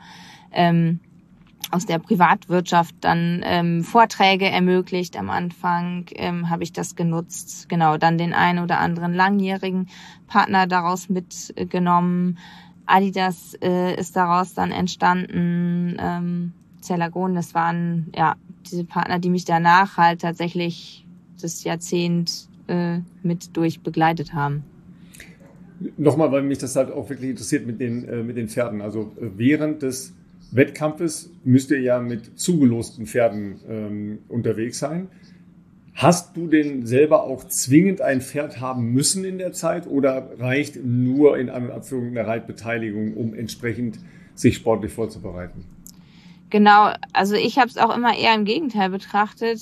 Speaker 3: aus der Privatwirtschaft dann Vorträge ermöglicht. Am Anfang habe ich das genutzt, dann den einen oder anderen langjährigen Partner daraus mitgenommen. Adidas ist daraus dann entstanden, Cellagon, das waren diese Partner, die mich danach halt tatsächlich das Jahrzehnt mit durch begleitet haben.
Speaker 1: Nochmal, weil mich das halt auch wirklich interessiert mit den Pferden. Also während des Wettkampfes müsst ihr ja mit zugelosten Pferden unterwegs sein. Hast du denn selber auch zwingend ein Pferd haben müssen in der Zeit oder reicht nur in An- und Abführung eine Reitbeteiligung, um entsprechend sich sportlich vorzubereiten?
Speaker 3: Genau, also ich habe es auch immer eher im Gegenteil betrachtet.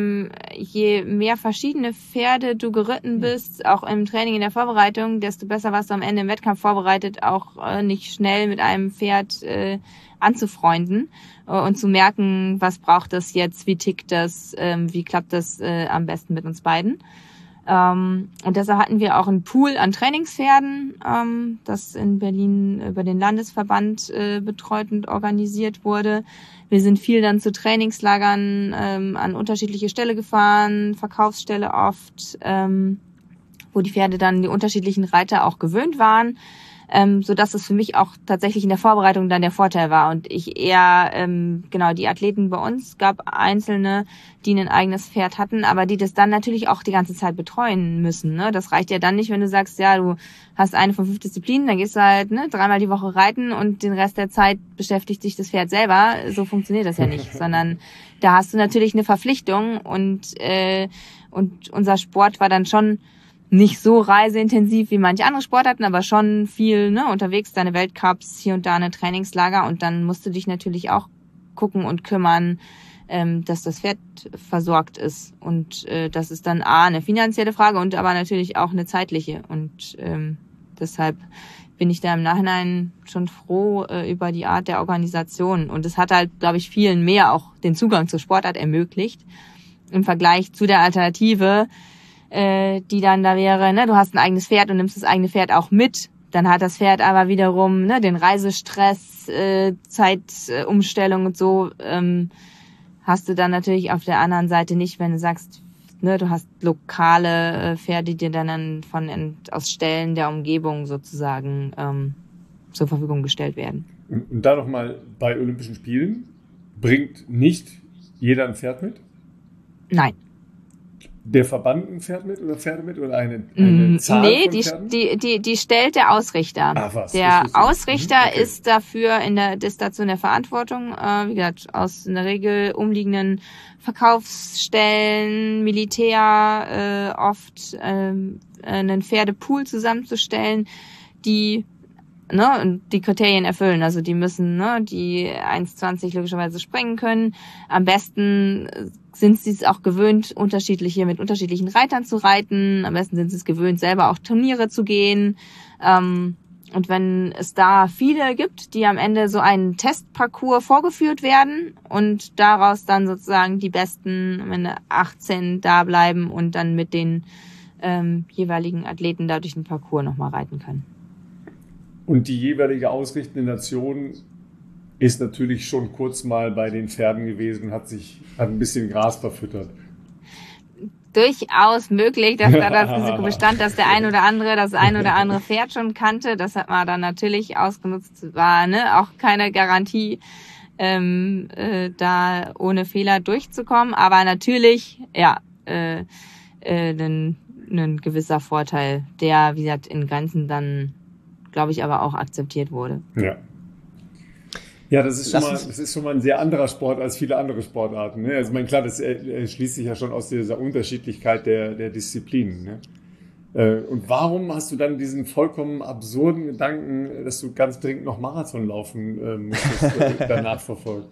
Speaker 3: Je mehr verschiedene Pferde du geritten bist, auch im Training, in der Vorbereitung, desto besser warst du am Ende im Wettkampf vorbereitet, auch nicht schnell mit einem Pferd anzufreunden und zu merken, was braucht das jetzt, wie tickt das, wie klappt das am besten mit uns beiden. Und deshalb hatten wir auch einen Pool an Trainingspferden, das in Berlin über den Landesverband betreut und organisiert wurde. Wir sind viel dann zu Trainingslagern an unterschiedliche Ställe gefahren, Verkaufsställe oft, wo die Pferde dann die unterschiedlichen Reiter auch gewöhnt waren. So dass es für mich auch tatsächlich in der Vorbereitung dann der Vorteil war und ich eher, die Athleten bei uns gab einzelne, die ein eigenes Pferd hatten, aber die das dann natürlich auch die ganze Zeit betreuen müssen, ne? Das reicht ja dann nicht, wenn du sagst, ja, du hast eine von 5 Disziplinen, dann gehst du halt 3-mal die Woche reiten und den Rest der Zeit beschäftigt sich das Pferd selber. So funktioniert das ja nicht, sondern da hast du natürlich eine Verpflichtung und unser Sport war dann schon nicht so reiseintensiv wie manche andere Sportarten, aber schon viel unterwegs, deine Weltcups, hier und da eine Trainingslager und dann musst du dich natürlich auch gucken und kümmern, dass das Pferd versorgt ist und das ist dann eine finanzielle Frage und aber natürlich auch eine zeitliche und deshalb bin ich da im Nachhinein schon froh über die Art der Organisation und es hat halt, glaube ich, vielen mehr auch den Zugang zur Sportart ermöglicht im Vergleich zu der Alternative, die dann da wäre, du hast ein eigenes Pferd und nimmst das eigene Pferd auch mit, dann hat das Pferd aber wiederum den Reisestress, Zeitumstellung und so hast du dann natürlich auf der anderen Seite nicht, wenn du sagst, du hast lokale Pferde, die dir dann aus Ställen der Umgebung sozusagen zur Verfügung gestellt werden.
Speaker 1: Und da nochmal bei Olympischen Spielen, bringt nicht jeder ein Pferd mit?
Speaker 3: Nein.
Speaker 1: Der Verband ein Pferd mit oder Pferde mit oder eine Zahl von Pferden?
Speaker 3: Die stellt der Ausrichter.
Speaker 1: Ach was.
Speaker 3: Der Ausrichter ist dafür ist dazu in der Verantwortung, wie gesagt, aus in der Regel umliegenden Verkaufsstellen, Militär, oft einen Pferdepool zusammenzustellen, die die Kriterien erfüllen. Also die müssen die 1,20 logischerweise springen können. Am besten sind sie es auch gewöhnt, mit unterschiedlichen Reitern zu reiten. Am besten sind sie es gewöhnt, selber auch Turniere zu gehen. Und wenn es da viele gibt, die am Ende so einen Testparcours vorgeführt werden und daraus dann sozusagen die besten, am Ende 18 da bleiben und dann mit den jeweiligen Athleten da durch den Parcours nochmal reiten können.
Speaker 1: Und die jeweilige ausrichtende Nation ist natürlich schon kurz mal bei den Pferden gewesen, hat ein bisschen Gras verfüttert.
Speaker 3: Durchaus möglich, dass da das Risiko bestand, dass das ein oder andere Pferd schon kannte. Das hat man dann natürlich ausgenutzt, war auch keine Garantie, da ohne Fehler durchzukommen. Aber natürlich, ein gewisser Vorteil, der, wie gesagt, in Grenzen dann, glaube ich, aber auch akzeptiert wurde.
Speaker 1: Ja, das ist schon mal ein sehr anderer Sport als viele andere Sportarten. Ne? Also, klar, das schließt sich ja schon aus dieser Unterschiedlichkeit der Disziplinen. Ne? Und warum hast du dann diesen vollkommen absurden Gedanken, dass du ganz dringend noch Marathon laufen musstest, danach verfolgt?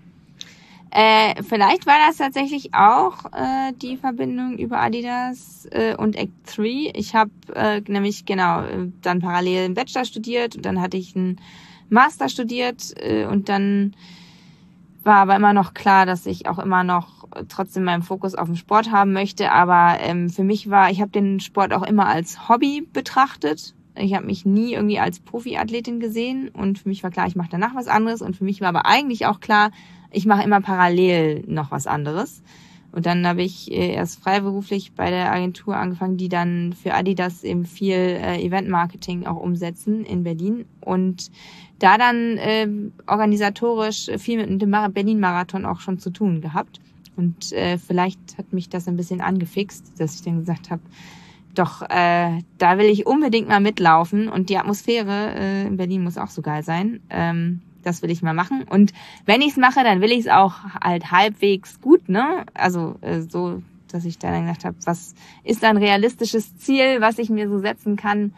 Speaker 3: Vielleicht war das tatsächlich auch die Verbindung über Adidas und Act 3. Ich habe nämlich dann parallel einen Bachelor studiert und dann hatte ich einen Master studiert und dann war aber immer noch klar, dass ich auch immer noch trotzdem meinen Fokus auf den Sport haben möchte. Aber für mich ich habe den Sport auch immer als Hobby betrachtet. Ich habe mich nie irgendwie als Profiathletin gesehen und für mich war klar, ich mache danach was anderes und für mich war aber eigentlich auch klar, ich mache immer parallel noch was anderes. Und dann habe ich erst freiberuflich bei der Agentur angefangen, die dann für Adidas eben viel Event-Marketing auch umsetzen in Berlin. Und da dann organisatorisch viel mit dem Berlin-Marathon auch schon zu tun gehabt. Und vielleicht hat mich das ein bisschen angefixt, dass ich dann gesagt habe, doch, da will ich unbedingt mal mitlaufen. Und die Atmosphäre in Berlin muss auch so geil sein. Das will ich mal machen. Und wenn ich es mache, dann will ich es auch halt halbwegs gut, ne? Also so, dass ich dann gedacht habe, was ist ein realistisches Ziel, was ich mir so setzen kann,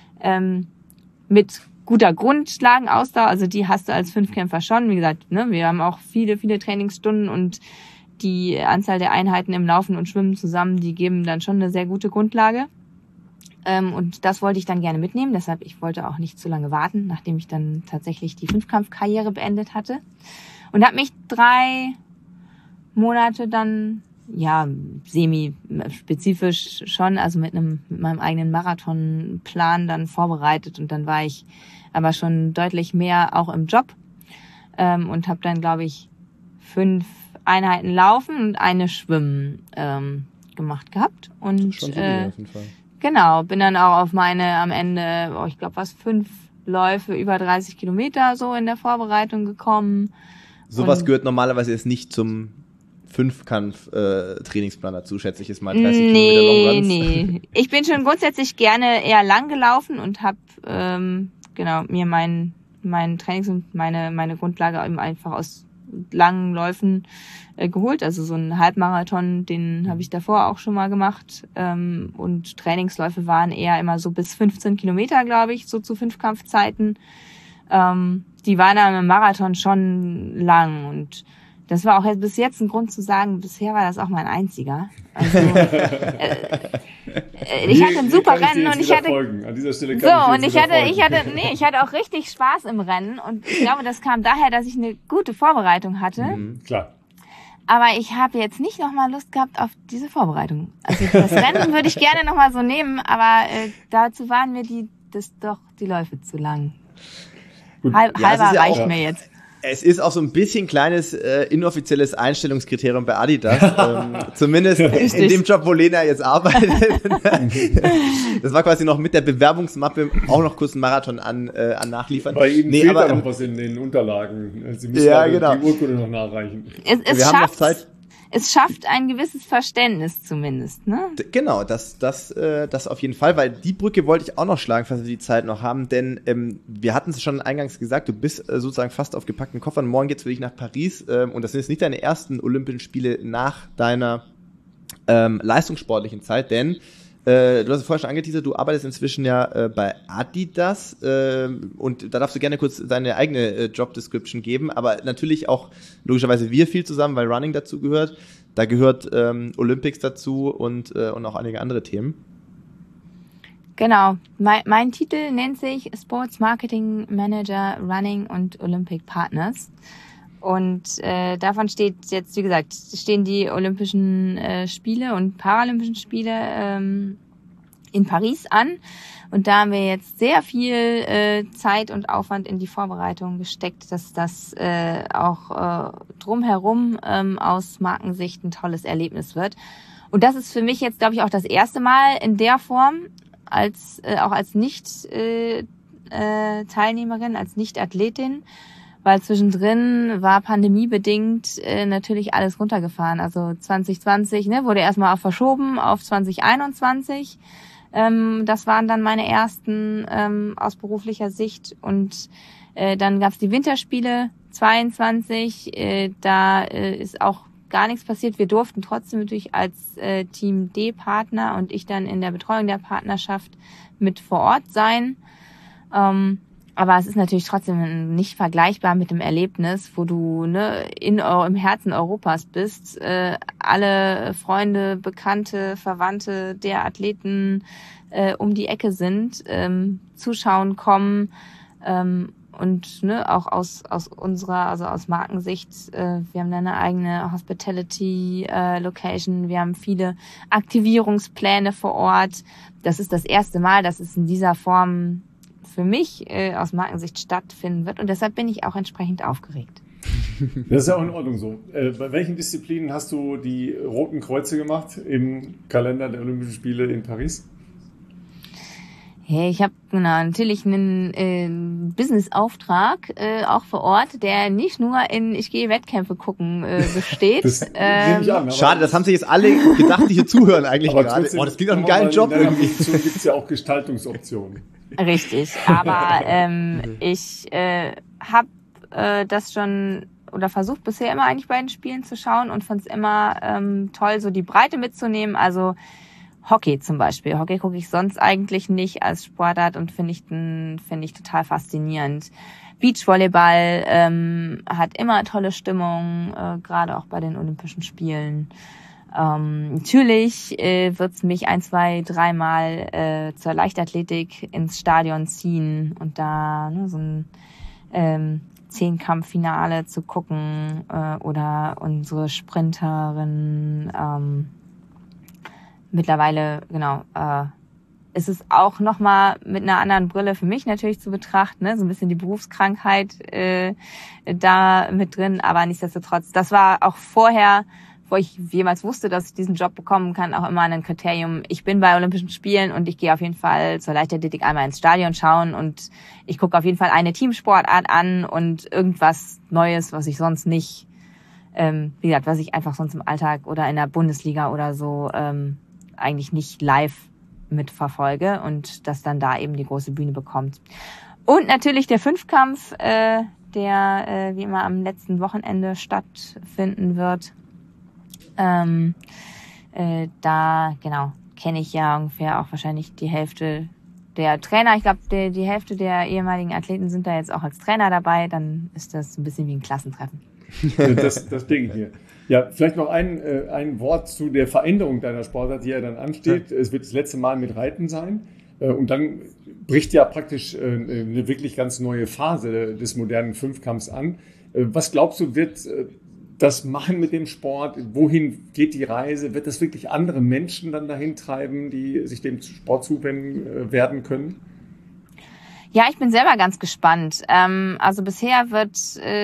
Speaker 3: mit guter Grundlagenausdauer. Also die hast du als Fünfkämpfer schon. Wie gesagt, ne? Wir haben auch viele, viele Trainingsstunden und die Anzahl der Einheiten im Laufen und Schwimmen zusammen, die geben dann schon eine sehr gute Grundlage. Und das wollte ich dann gerne mitnehmen. Deshalb, ich wollte auch nicht zu lange warten, nachdem ich dann tatsächlich die Fünfkampfkarriere beendet hatte. Und habe mich 3 Monate dann, semi-spezifisch schon, also mit meinem eigenen Marathonplan dann vorbereitet. Und dann war ich aber schon deutlich mehr auch im Job. Und habe dann, glaube ich, 5 Einheiten Laufen und eine Schwimmen gemacht gehabt. Und
Speaker 2: schon so auf jeden Fall.
Speaker 3: Genau, bin dann auch auf am Ende, 5 Läufe über 30 Kilometer so in der Vorbereitung gekommen.
Speaker 2: Sowas gehört normalerweise jetzt nicht zum Fünfkampf-Trainingsplan dazu, schätze ich jetzt mal. 30 Kilometer Longruns. Nee.
Speaker 3: Ich bin schon grundsätzlich gerne eher lang gelaufen und habe mir mein Trainings und meine Grundlage eben einfach aus langen Läufen geholt. Also so einen Halbmarathon, den habe ich davor auch schon mal gemacht. Und Trainingsläufe waren eher immer so bis 15 Kilometer, glaube ich, so zu Fünfkampfzeiten. Die waren dann im Marathon schon lang und das war auch bis jetzt ein Grund zu sagen, bisher war das auch mein einziger. Also ich hatte ein super Rennen und ich hatte
Speaker 1: an dieser Stelle
Speaker 3: ich hatte auch richtig Spaß im Rennen und ich glaube, das kam daher, dass ich eine gute Vorbereitung hatte.
Speaker 1: Klar.
Speaker 3: Aber ich habe jetzt nicht nochmal Lust gehabt auf diese Vorbereitung. Also das Rennen würde ich gerne nochmal so nehmen, aber dazu waren mir die Läufe zu lang. Halber reicht mir jetzt.
Speaker 2: Es ist auch so ein bisschen kleines inoffizielles Einstellungskriterium bei Adidas, zumindest in dem Job, wo Lena jetzt arbeitet. Das war quasi noch mit der Bewerbungsmappe auch noch kurz einen Marathon an nachliefern.
Speaker 1: Bei Ihnen fehlt da noch was in den Unterlagen. Sie müssen die Urkunde noch nachreichen.
Speaker 3: Wir haben noch Zeit. Es schafft ein gewisses Verständnis zumindest, ne?
Speaker 2: Genau, das auf jeden Fall, weil die Brücke wollte ich auch noch schlagen, falls wir die Zeit noch haben, denn wir hatten es schon eingangs gesagt, du bist sozusagen fast auf gepackten Koffern. Morgen geht's für dich nach Paris und das sind jetzt nicht deine ersten Olympischen Spiele nach deiner leistungssportlichen Zeit, denn du hast es vorher schon angeteasert, du arbeitest inzwischen ja bei Adidas und da darfst du gerne kurz deine eigene Job-Description geben, aber natürlich auch logischerweise wir viel zusammen, weil Running dazu gehört. Da gehört Olympics dazu und auch einige andere Themen.
Speaker 3: Genau, mein Titel nennt sich Sports Marketing Manager Running und Olympic Partners. Und davon steht jetzt, wie gesagt, stehen die Olympischen Spiele und Paralympischen Spiele in Paris an. Und da haben wir jetzt sehr viel Zeit und Aufwand in die Vorbereitung gesteckt, dass das auch drumherum aus Markensicht ein tolles Erlebnis wird. Und das ist für mich jetzt, glaube ich, auch das erste Mal in der Form, auch als Nicht-Teilnehmerin, als Nicht-Athletin, weil zwischendrin war pandemiebedingt natürlich alles runtergefahren. Also 2020 wurde erstmal auch verschoben auf 2021. Das waren dann meine ersten aus beruflicher Sicht. Und dann gab's die Winterspiele 22. Da ist auch gar nichts passiert. Wir durften trotzdem natürlich als Team D-Partner und ich dann in der Betreuung der Partnerschaft mit vor Ort sein. Aber es ist natürlich trotzdem nicht vergleichbar mit dem Erlebnis, wo du im Herzen Europas bist. Alle Freunde, Bekannte, Verwandte der Athleten um die Ecke sind, zuschauen kommen und auch aus unserer, also aus Markensicht, wir haben da eine eigene Hospitality Location, wir haben viele Aktivierungspläne vorOrt. Das ist das erste Mal, dass es in dieser Form für mich aus Markensicht stattfinden wird und deshalb bin ich auch entsprechend aufgeregt.
Speaker 1: Das ist ja auch in Ordnung so. Bei welchen Disziplinen hast du die roten Kreuze gemacht im Kalender der Olympischen Spiele in Paris?
Speaker 3: Hey, ich habe natürlich einen Business-Auftrag auch vor Ort, der nicht nur in ich gehe Wettkämpfe gucken besteht.
Speaker 1: Das nehme ich an.
Speaker 2: Schade, das haben sich jetzt alle gedacht, die hier zuhören eigentlich gerade. Das klingt nach einem geilen Job irgendwie.
Speaker 1: Dazu gibt es ja auch Gestaltungsoptionen.
Speaker 3: Richtig, aber ich habe das schon oder versucht bisher immer eigentlich bei den Spielen zu schauen und fand es immer toll, so die Breite mitzunehmen. Also Hockey zum Beispiel. Hockey gucke ich sonst eigentlich nicht als Sportart und finde ich total faszinierend. Beachvolleyball hat immer tolle Stimmung, gerade auch bei den Olympischen Spielen. Natürlich wird's mich 1, 2, 3 Mal zur Leichtathletik ins Stadion ziehen und da so ein Zehnkampffinale zu gucken oder unsere Sprinterin. Mittlerweile, ist es auch nochmal mit einer anderen Brille für mich natürlich zu betrachten, so ein bisschen die Berufskrankheit da mit drin, aber nichtsdestotrotz, das war auch vorher, wo ich jemals wusste, dass ich diesen Job bekommen kann, auch immer ein Kriterium. Ich bin bei Olympischen Spielen und ich gehe auf jeden Fall zur Leichtathletik einmal ins Stadion schauen und ich gucke auf jeden Fall eine Teamsportart an und irgendwas Neues, was ich sonst nicht, wie gesagt, was ich einfach sonst im Alltag oder in der Bundesliga oder so eigentlich nicht live mitverfolge und das dann da eben die große Bühne bekommt. Und natürlich der Fünfkampf, der wie immer am letzten Wochenende stattfinden wird. Da kenne ich ja ungefähr auch wahrscheinlich die Hälfte der Trainer. Ich glaube, die Hälfte der ehemaligen Athleten sind da jetzt auch als Trainer dabei. Dann ist das ein bisschen wie ein Klassentreffen.
Speaker 1: Das denke ich mir. Ja, vielleicht noch ein Wort zu der Veränderung deiner Sportart, die ja dann ansteht. Es wird das letzte Mal mit Reiten sein. Und dann bricht ja praktisch eine wirklich ganz neue Phase des modernen Fünfkampfs an. Was glaubst du, wird das machen mit dem Sport? Wohin geht die Reise? Wird das wirklich andere Menschen dann dahin treiben, die sich dem Sport zuwenden werden können?
Speaker 3: Ja, ich bin selber ganz gespannt. Also bisher wird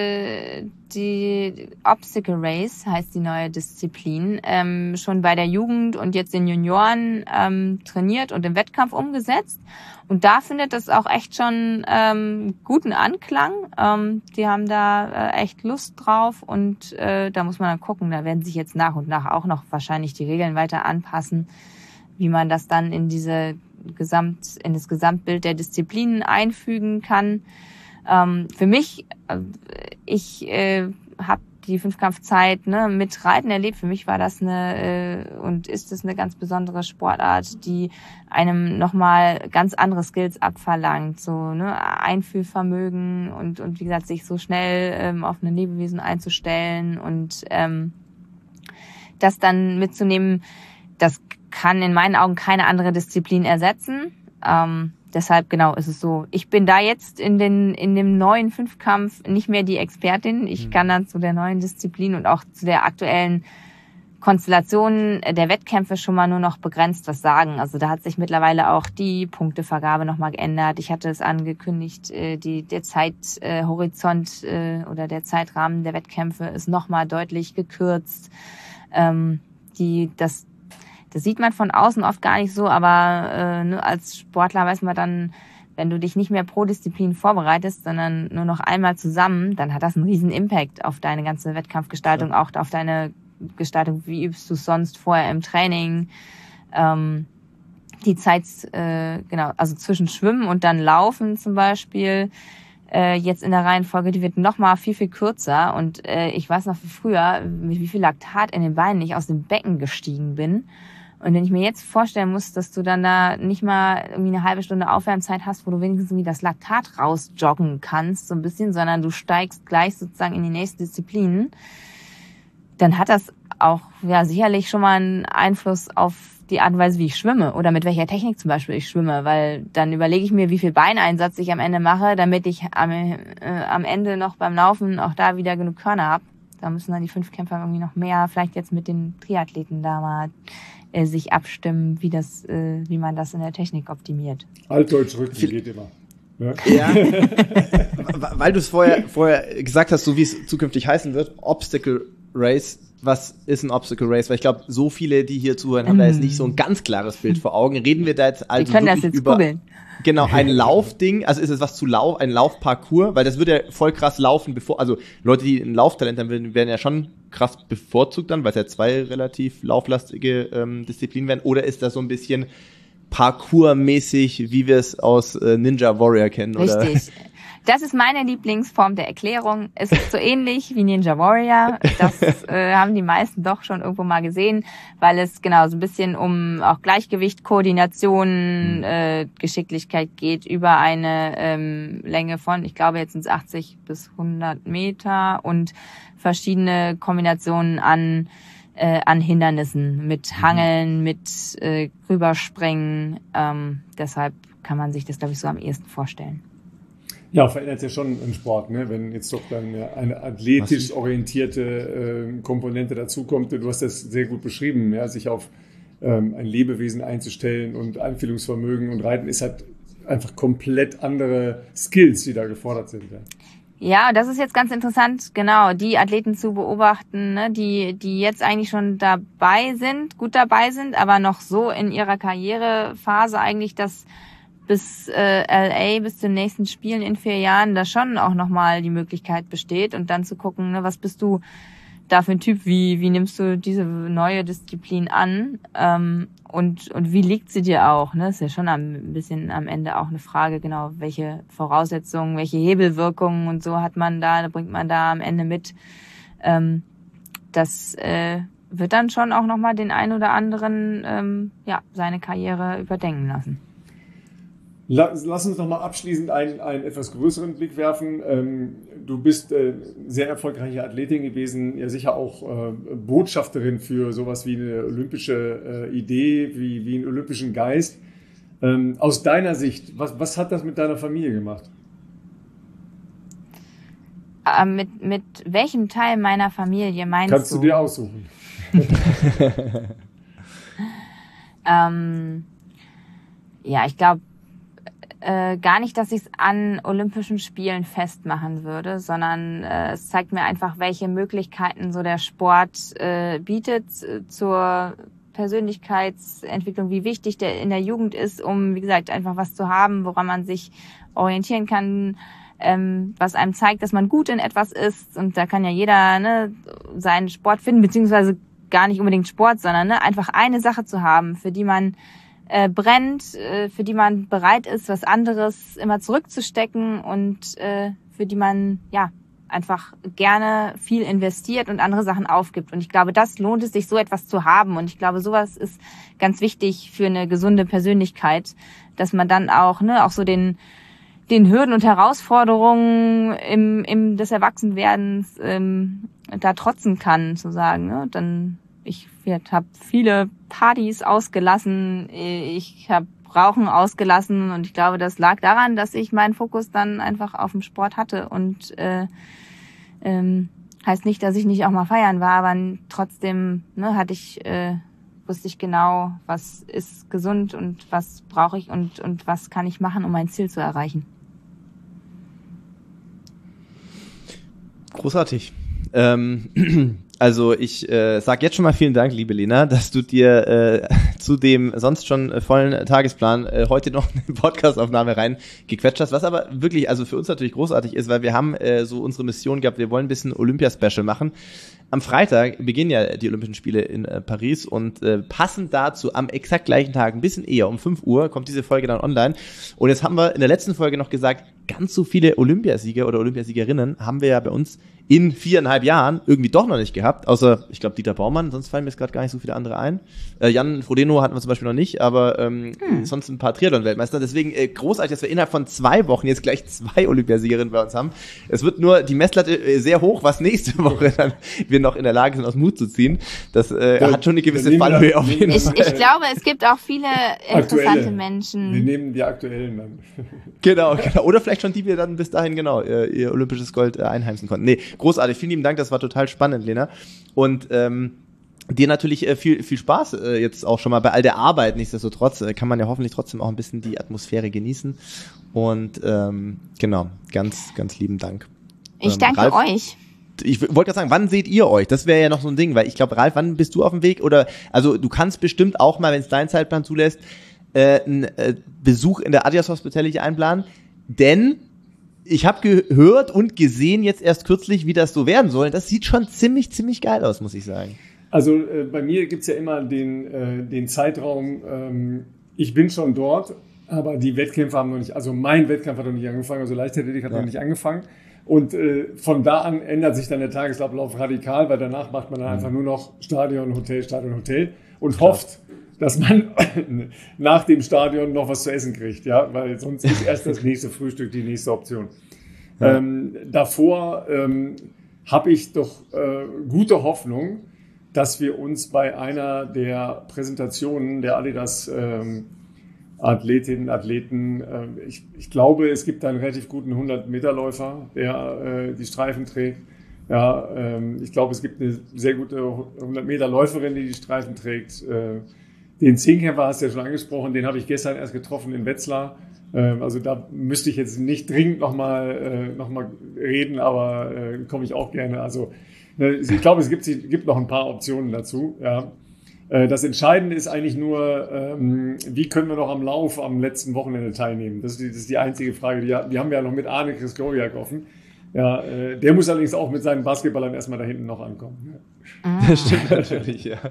Speaker 3: die Obstacle Race, heißt die neue Disziplin, schon bei der Jugend und jetzt den Junioren trainiert und im Wettkampf umgesetzt. Und da findet das auch echt schon guten Anklang. Die haben da echt Lust drauf und da muss man dann gucken. Da werden sich jetzt nach und nach auch noch wahrscheinlich die Regeln weiter anpassen, wie man das dann in das Gesamtbild der Disziplinen einfügen kann. Für mich, ich habe die Fünfkampfzeit mit Reiten erlebt. Für mich war das und ist es eine ganz besondere Sportart, die einem nochmal ganz andere Skills abverlangt. So Einfühlvermögen und wie gesagt, sich so schnell auf eine Lebewesen einzustellen und das dann mitzunehmen, das kann in meinen Augen keine andere Disziplin ersetzen. Deshalb ist es so. Ich bin da jetzt in dem neuen Fünfkampf nicht mehr die Expertin. Ich kann dann zu der neuen Disziplin und auch zu der aktuellen Konstellationen der Wettkämpfe schon mal nur noch begrenzt was sagen. Also da hat sich mittlerweile auch die Punktevergabe nochmal geändert. Ich hatte es angekündigt, der Zeithorizont oder der Zeitrahmen der Wettkämpfe ist nochmal deutlich gekürzt. Das sieht man von außen oft gar nicht so, aber als Sportler weiß man dann, wenn du dich nicht mehr pro Disziplin vorbereitest, sondern nur noch einmal zusammen, dann hat das einen riesen Impact auf deine ganze Wettkampfgestaltung, ja. Auch auf deine Gestaltung, wie übst du sonst vorher im Training. Die Zeit, also zwischen Schwimmen und dann Laufen zum Beispiel, jetzt in der Reihenfolge, die wird nochmal viel, viel kürzer. Und ich weiß noch wie früher, mit wie viel Laktat in den Beinen ich aus dem Becken gestiegen bin. Und wenn ich mir jetzt vorstellen muss, dass du dann da nicht mal irgendwie eine halbe Stunde Aufwärmzeit hast, wo du wenigstens irgendwie das Laktat rausjoggen kannst, so ein bisschen, sondern du steigst gleich sozusagen in die nächste Disziplin, dann hat das auch ja sicherlich schon mal einen Einfluss auf die Art und Weise, wie ich schwimme oder mit welcher Technik zum Beispiel ich schwimme, weil dann überlege ich mir, wie viel Beineinsatz ich am Ende mache, damit ich am Ende noch beim Laufen auch da wieder genug Körner habe. Da müssen dann die Fünfkämpfer irgendwie noch mehr, vielleicht jetzt mit den Triathleten da mal sich abstimmen, wie man das in der Technik optimiert.
Speaker 1: Altdeutsch Rücken geht immer.
Speaker 4: Ja. Weil du es vorher gesagt hast, so wie es zukünftig heißen wird, Obstacle Race. Was ist ein Obstacle Race? Weil ich glaube, so viele, die hier zuhören, haben da jetzt nicht so ein ganz klares Bild vor Augen. Reden wir da jetzt also
Speaker 3: wir können das jetzt
Speaker 4: über
Speaker 3: googeln.
Speaker 4: Genau, ein Laufding, also ist es was ein Laufparcours, weil das wird ja voll krass laufen, also Leute, die ein Lauftalent haben, werden ja schon krass bevorzugt dann, weil es ja zwei relativ lauflastige Disziplinen werden, oder ist das so ein bisschen Parkour-mäßig, wie wir es aus Ninja Warrior kennen?
Speaker 3: Richtig.
Speaker 4: Oder?
Speaker 3: Das ist meine Lieblingsform der Erklärung. Es ist so ähnlich wie Ninja Warrior. Das haben die meisten doch schon irgendwo mal gesehen, weil es genau so ein bisschen um auch Gleichgewicht, Koordination, Geschicklichkeit geht über eine Länge von, ich glaube jetzt sind es 80 bis 100 Meter und verschiedene Kombinationen an Hindernissen mit Hangeln, mit Rüberspringen. Deshalb kann man sich das, glaube ich, so am ehesten vorstellen.
Speaker 1: Ja, verändert ja schon im Sport, ne? Wenn jetzt doch dann eine athletisch orientierte Komponente dazukommt. Du hast das sehr gut beschrieben, ja, sich auf ein Lebewesen einzustellen und Einfühlungsvermögen und Reiten ist halt einfach komplett andere Skills, die da gefordert sind.
Speaker 3: Ja, das ist jetzt ganz interessant, genau, die Athleten zu beobachten, ne, die jetzt eigentlich schon gut dabei sind, aber noch so in ihrer Karrierephase eigentlich, dass bis LA, bis zu den nächsten Spielen in 4 Jahren, da schon auch nochmal die Möglichkeit besteht und dann zu gucken, ne, was bist du da für ein Typ, wie nimmst du diese neue Disziplin an und wie liegt sie dir auch, ne? Ist ja schon ein bisschen am Ende auch eine Frage, genau, welche Voraussetzungen, welche Hebelwirkungen und so bringt man da am Ende mit. Das wird dann schon auch nochmal den einen oder anderen seine Karriere überdenken lassen.
Speaker 1: Lass uns nochmal abschließend einen etwas größeren Blick werfen. Du bist sehr erfolgreiche Athletin gewesen, ja sicher auch Botschafterin für sowas wie eine olympische Idee, wie einen olympischen Geist. Aus deiner Sicht, was hat das mit deiner Familie gemacht?
Speaker 3: Mit welchem Teil meiner Familie meinst du?
Speaker 1: Kannst du dir aussuchen.
Speaker 3: Ja, ich glaube, gar nicht, dass ich es an Olympischen Spielen festmachen würde, sondern es zeigt mir einfach, welche Möglichkeiten so der Sport bietet zur Persönlichkeitsentwicklung, wie wichtig der in der Jugend ist, um, wie gesagt, einfach was zu haben, woran man sich orientieren kann, was einem zeigt, dass man gut in etwas ist. Und da kann ja jeder seinen Sport finden, beziehungsweise gar nicht unbedingt Sport, sondern einfach eine Sache zu haben, für die man brennt, für die man bereit ist, was anderes immer zurückzustecken und für die man einfach gerne viel investiert und andere Sachen aufgibt. Und ich glaube, das lohnt es sich, so etwas zu haben. Und ich glaube, sowas ist ganz wichtig für eine gesunde Persönlichkeit, dass man dann auch so den Hürden und Herausforderungen im des Erwachsenwerdens da trotzen kann, zu sagen. Ne? Dann ich habe viele Partys ausgelassen, ich habe Rauchen ausgelassen und ich glaube, das lag daran, dass ich meinen Fokus dann einfach auf dem Sport hatte und Heißt nicht, dass ich nicht auch mal feiern war, aber trotzdem wusste ich genau, was ist gesund und was brauche ich und was kann ich machen, um mein Ziel zu erreichen.
Speaker 4: Großartig. Also ich sag jetzt schon mal vielen Dank, liebe Lena, dass du dir zu dem sonst schon vollen Tagesplan heute noch eine Podcastaufnahme reingequetscht hast, was aber wirklich also für uns natürlich großartig ist, weil wir haben so unsere Mission gehabt, wir wollen ein bisschen Olympia-Special machen. Am Freitag beginnen ja die Olympischen Spiele in Paris und passend dazu am exakt gleichen Tag, ein bisschen eher, um 5 Uhr, kommt diese Folge dann online. Und jetzt haben wir in der letzten Folge noch gesagt, ganz so viele Olympiasieger oder Olympiasiegerinnen haben wir ja bei uns in 4,5 Jahren irgendwie doch noch nicht gehabt, außer, ich glaube, Dieter Baumann, sonst fallen mir jetzt gerade gar nicht so viele andere ein. Jan Frodeno hatten wir zum Beispiel noch nicht, aber sonst ein paar Triathlon-Weltmeister. Deswegen großartig, dass wir innerhalb von 2 Wochen jetzt gleich 2 Olympiasiegerinnen bei uns haben. Es wird nur die Messlatte sehr hoch, was nächste Woche dann wir noch in der Lage sind, aus Mut zu ziehen. Das hat schon eine gewisse Fallhöhe auf jeden Fall.
Speaker 3: Ich glaube, es gibt auch viele interessante Menschen.
Speaker 1: Wir nehmen die aktuellen dann.
Speaker 4: Genau. Oder vielleicht schon die wir dann bis dahin ihr olympisches Gold einheimsen konnten. Nee, großartig. Vielen lieben Dank, das war total spannend, Lena. Und dir natürlich viel Spaß jetzt auch schon mal bei all der Arbeit. Nichtsdestotrotz kann man ja hoffentlich trotzdem auch ein bisschen die Atmosphäre genießen. Und genau, ganz, ganz lieben Dank.
Speaker 3: Ich danke
Speaker 4: Ralf,
Speaker 3: euch.
Speaker 4: Ich wollte gerade sagen, wann seht ihr euch? Das wäre ja noch so ein Ding, weil ich glaube, Ralf, wann bist du auf dem Weg? Oder also du kannst bestimmt auch mal, wenn es dein Zeitplan zulässt, einen Besuch in der Adidas Hospitality einplanen, denn ich habe gehört und gesehen jetzt erst kürzlich, wie das so werden soll. Das sieht schon ziemlich geil aus, muss ich sagen.
Speaker 1: Also bei mir gibt's ja immer den Zeitraum, ich bin schon dort, aber die Wettkämpfe haben noch nicht, also mein Wettkampf hat noch nicht angefangen, also Leichtathletik hat noch nicht angefangen. Und von da an ändert sich dann der Tagesablauf radikal, weil danach macht man dann einfach nur noch Stadion, Hotel und hofft, dass man nach dem Stadion noch was zu essen kriegt, ja, weil sonst ist erst das nächste Frühstück die nächste Option. Ja. Davor habe ich doch gute Hoffnung, dass wir uns bei einer der Präsentationen der Adidas Athletinnen, Athleten, ich glaube, es gibt einen relativ guten 100-Meter-Läufer, der die Streifen trägt. Ja, ich glaube, es gibt eine sehr gute 100-Meter-Läuferin, die Streifen trägt. Den Zehnkämpfer hast du ja schon angesprochen, den habe ich gestern erst getroffen in Wetzlar. Also da müsste ich jetzt nicht dringend noch mal reden, aber komme ich auch gerne. Also ich glaube, es gibt noch ein paar Optionen dazu. Ja. Das Entscheidende ist eigentlich nur, wie können wir noch am Lauf am letzten Wochenende teilnehmen? Das ist die einzige Frage. Die haben wir ja noch mit Arne Kryskowiak offen. Ja, der muss allerdings auch mit seinen Basketballern erstmal da hinten noch ankommen.
Speaker 4: Das stimmt natürlich, ja.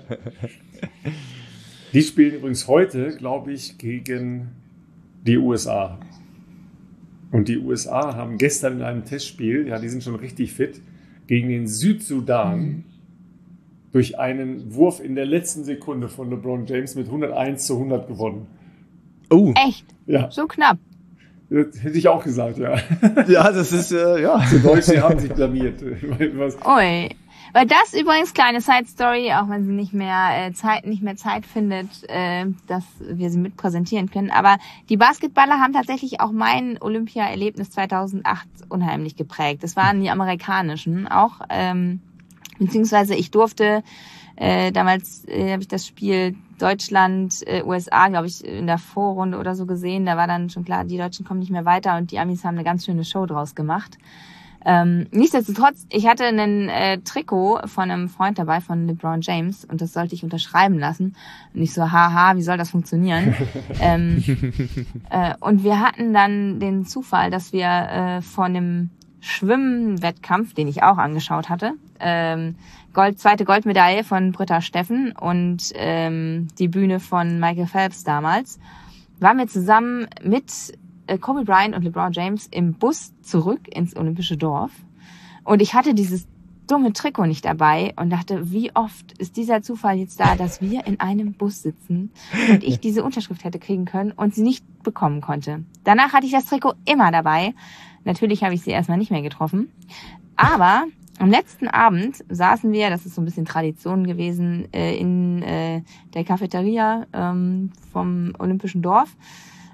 Speaker 1: Die spielen übrigens heute, glaube ich, gegen die USA. Und die USA haben gestern in einem Testspiel, ja, die sind schon richtig fit, gegen den Südsudan durch einen Wurf in der letzten Sekunde von LeBron James mit 101-100 gewonnen.
Speaker 4: Oh.
Speaker 3: Echt?
Speaker 1: Ja.
Speaker 3: So knapp.
Speaker 1: Das hätte ich auch gesagt, ja.
Speaker 4: Ja, das ist, ja.
Speaker 1: Die Deutschen haben sich blamiert.
Speaker 3: Ui. Weil das übrigens, kleine Side-Story, auch wenn sie nicht mehr Zeit findet, dass wir sie mit präsentieren können. Aber die Basketballer haben tatsächlich auch mein Olympia-Erlebnis 2008 unheimlich geprägt. Das waren die amerikanischen auch. Beziehungsweise ich durfte, damals habe ich das Spiel Deutschland, USA, glaube ich, in der Vorrunde oder so gesehen. Da war dann schon klar, die Deutschen kommen nicht mehr weiter und die Amis haben eine ganz schöne Show draus gemacht. Nichtsdestotrotz, ich hatte ein Trikot von einem Freund dabei, von LeBron James, und das sollte ich unterschreiben lassen. Und ich so, haha, wie soll das funktionieren? Und wir hatten dann den Zufall, dass wir von dem Schwimmwettkampf, den ich auch angeschaut hatte, zweite Goldmedaille von Britta Steffen und die Bühne von Michael Phelps damals, waren wir zusammen mit Kobe Bryant und LeBron James im Bus zurück ins Olympische Dorf. Und ich hatte dieses dumme Trikot nicht dabei und dachte, wie oft ist dieser Zufall jetzt da, dass wir in einem Bus sitzen und ich diese Unterschrift hätte kriegen können und sie nicht bekommen konnte. Danach hatte ich das Trikot immer dabei. Natürlich habe ich sie erstmal nicht mehr getroffen. Aber am letzten Abend saßen wir, das ist so ein bisschen Tradition gewesen, in der Cafeteria vom Olympischen Dorf.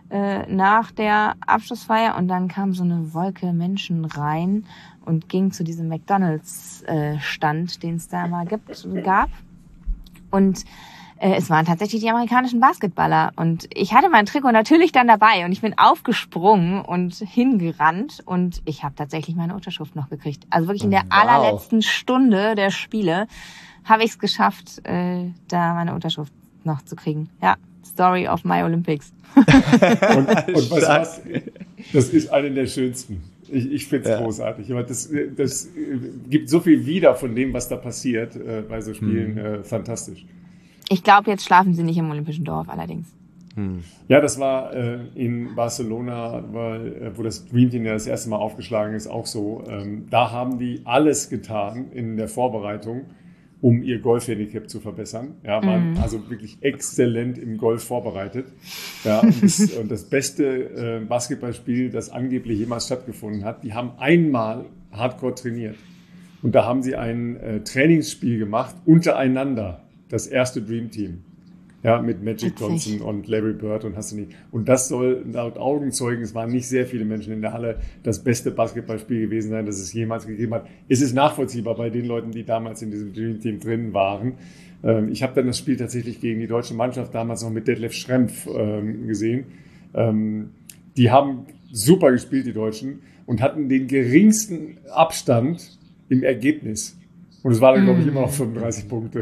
Speaker 3: nach der Abschlussfeier und dann kam so eine Wolke Menschen rein und ging zu diesem McDonald's-Stand, den es da mal gab. Und es waren tatsächlich die amerikanischen Basketballer. Und ich hatte mein Trikot natürlich dann dabei und ich bin aufgesprungen und hingerannt und ich habe tatsächlich meine Unterschrift noch gekriegt. Also wirklich in der allerletzten Stunde der Spiele habe ich es geschafft, da meine Unterschrift noch zu kriegen. Ja, Story of my Olympics.
Speaker 1: Und was das ist eine der schönsten. Ich finde es großartig. Aber das gibt so viel wieder von dem, was da passiert bei so Spielen. Fantastisch.
Speaker 3: Ich glaube, jetzt schlafen sie nicht im Olympischen Dorf allerdings.
Speaker 1: Ja, das war in Barcelona, wo das Dream Team ja das erste Mal aufgeschlagen ist, auch so. Da haben die alles getan in der Vorbereitung, um ihr Golfhandicap zu verbessern. Ja, waren also wirklich exzellent im Golf vorbereitet. Ja, und das beste Basketballspiel, das angeblich jemals stattgefunden hat, die haben einmal hardcore trainiert. Und da haben sie ein Trainingsspiel gemacht, untereinander, das erste Dream Team. Ja, mit Magic Johnson und Larry Bird und hast du nicht. Und das soll laut Augenzeugen, es waren nicht sehr viele Menschen in der Halle, das beste Basketballspiel gewesen sein, das es jemals gegeben hat. Es ist nachvollziehbar bei den Leuten, die damals in diesem Dream Team drin waren. Ich habe dann das Spiel tatsächlich gegen die deutsche Mannschaft damals noch mit Detlef Schrempf gesehen. Die haben super gespielt, die Deutschen, und hatten den geringsten Abstand im Ergebnis. Und es waren dann, glaube ich, immer noch 35 Punkte.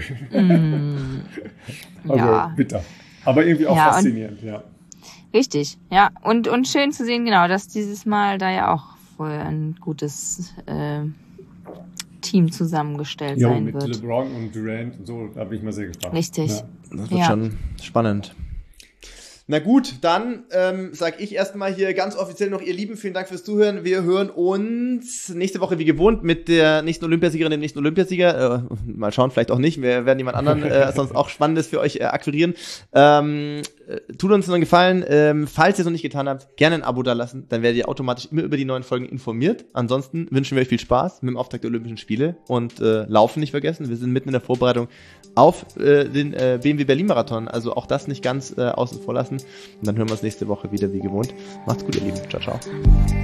Speaker 1: Also bitter. Aber irgendwie auch faszinierend, ja.
Speaker 3: Richtig, ja. Und schön zu sehen, genau, dass dieses Mal da ja auch wohl ein gutes Team zusammengestellt sein wird.
Speaker 1: Mit LeBron und Durant und so, da bin ich mal sehr gespannt.
Speaker 3: Richtig.
Speaker 4: Ja. Das wird schon spannend. Na gut, dann sage ich erstmal hier ganz offiziell noch, ihr Lieben, vielen Dank fürs Zuhören. Wir hören uns nächste Woche wie gewohnt mit der nächsten Olympiasiegerin, dem nächsten Olympiasieger. Mal schauen, vielleicht auch nicht. Wir werden jemand anderen sonst auch Spannendes für euch akquirieren. Tut uns einen Gefallen. Falls ihr es noch nicht getan habt, gerne ein Abo da lassen. Dann werdet ihr automatisch immer über die neuen Folgen informiert. Ansonsten wünschen wir euch viel Spaß mit dem Auftakt der Olympischen Spiele und Laufen nicht vergessen. Wir sind mitten in der Vorbereitung auf den BMW Berlin Marathon. Also auch das nicht ganz außen vor lassen. Und dann hören wir uns nächste Woche wieder wie gewohnt. Macht's gut, ihr Lieben. Ciao, ciao.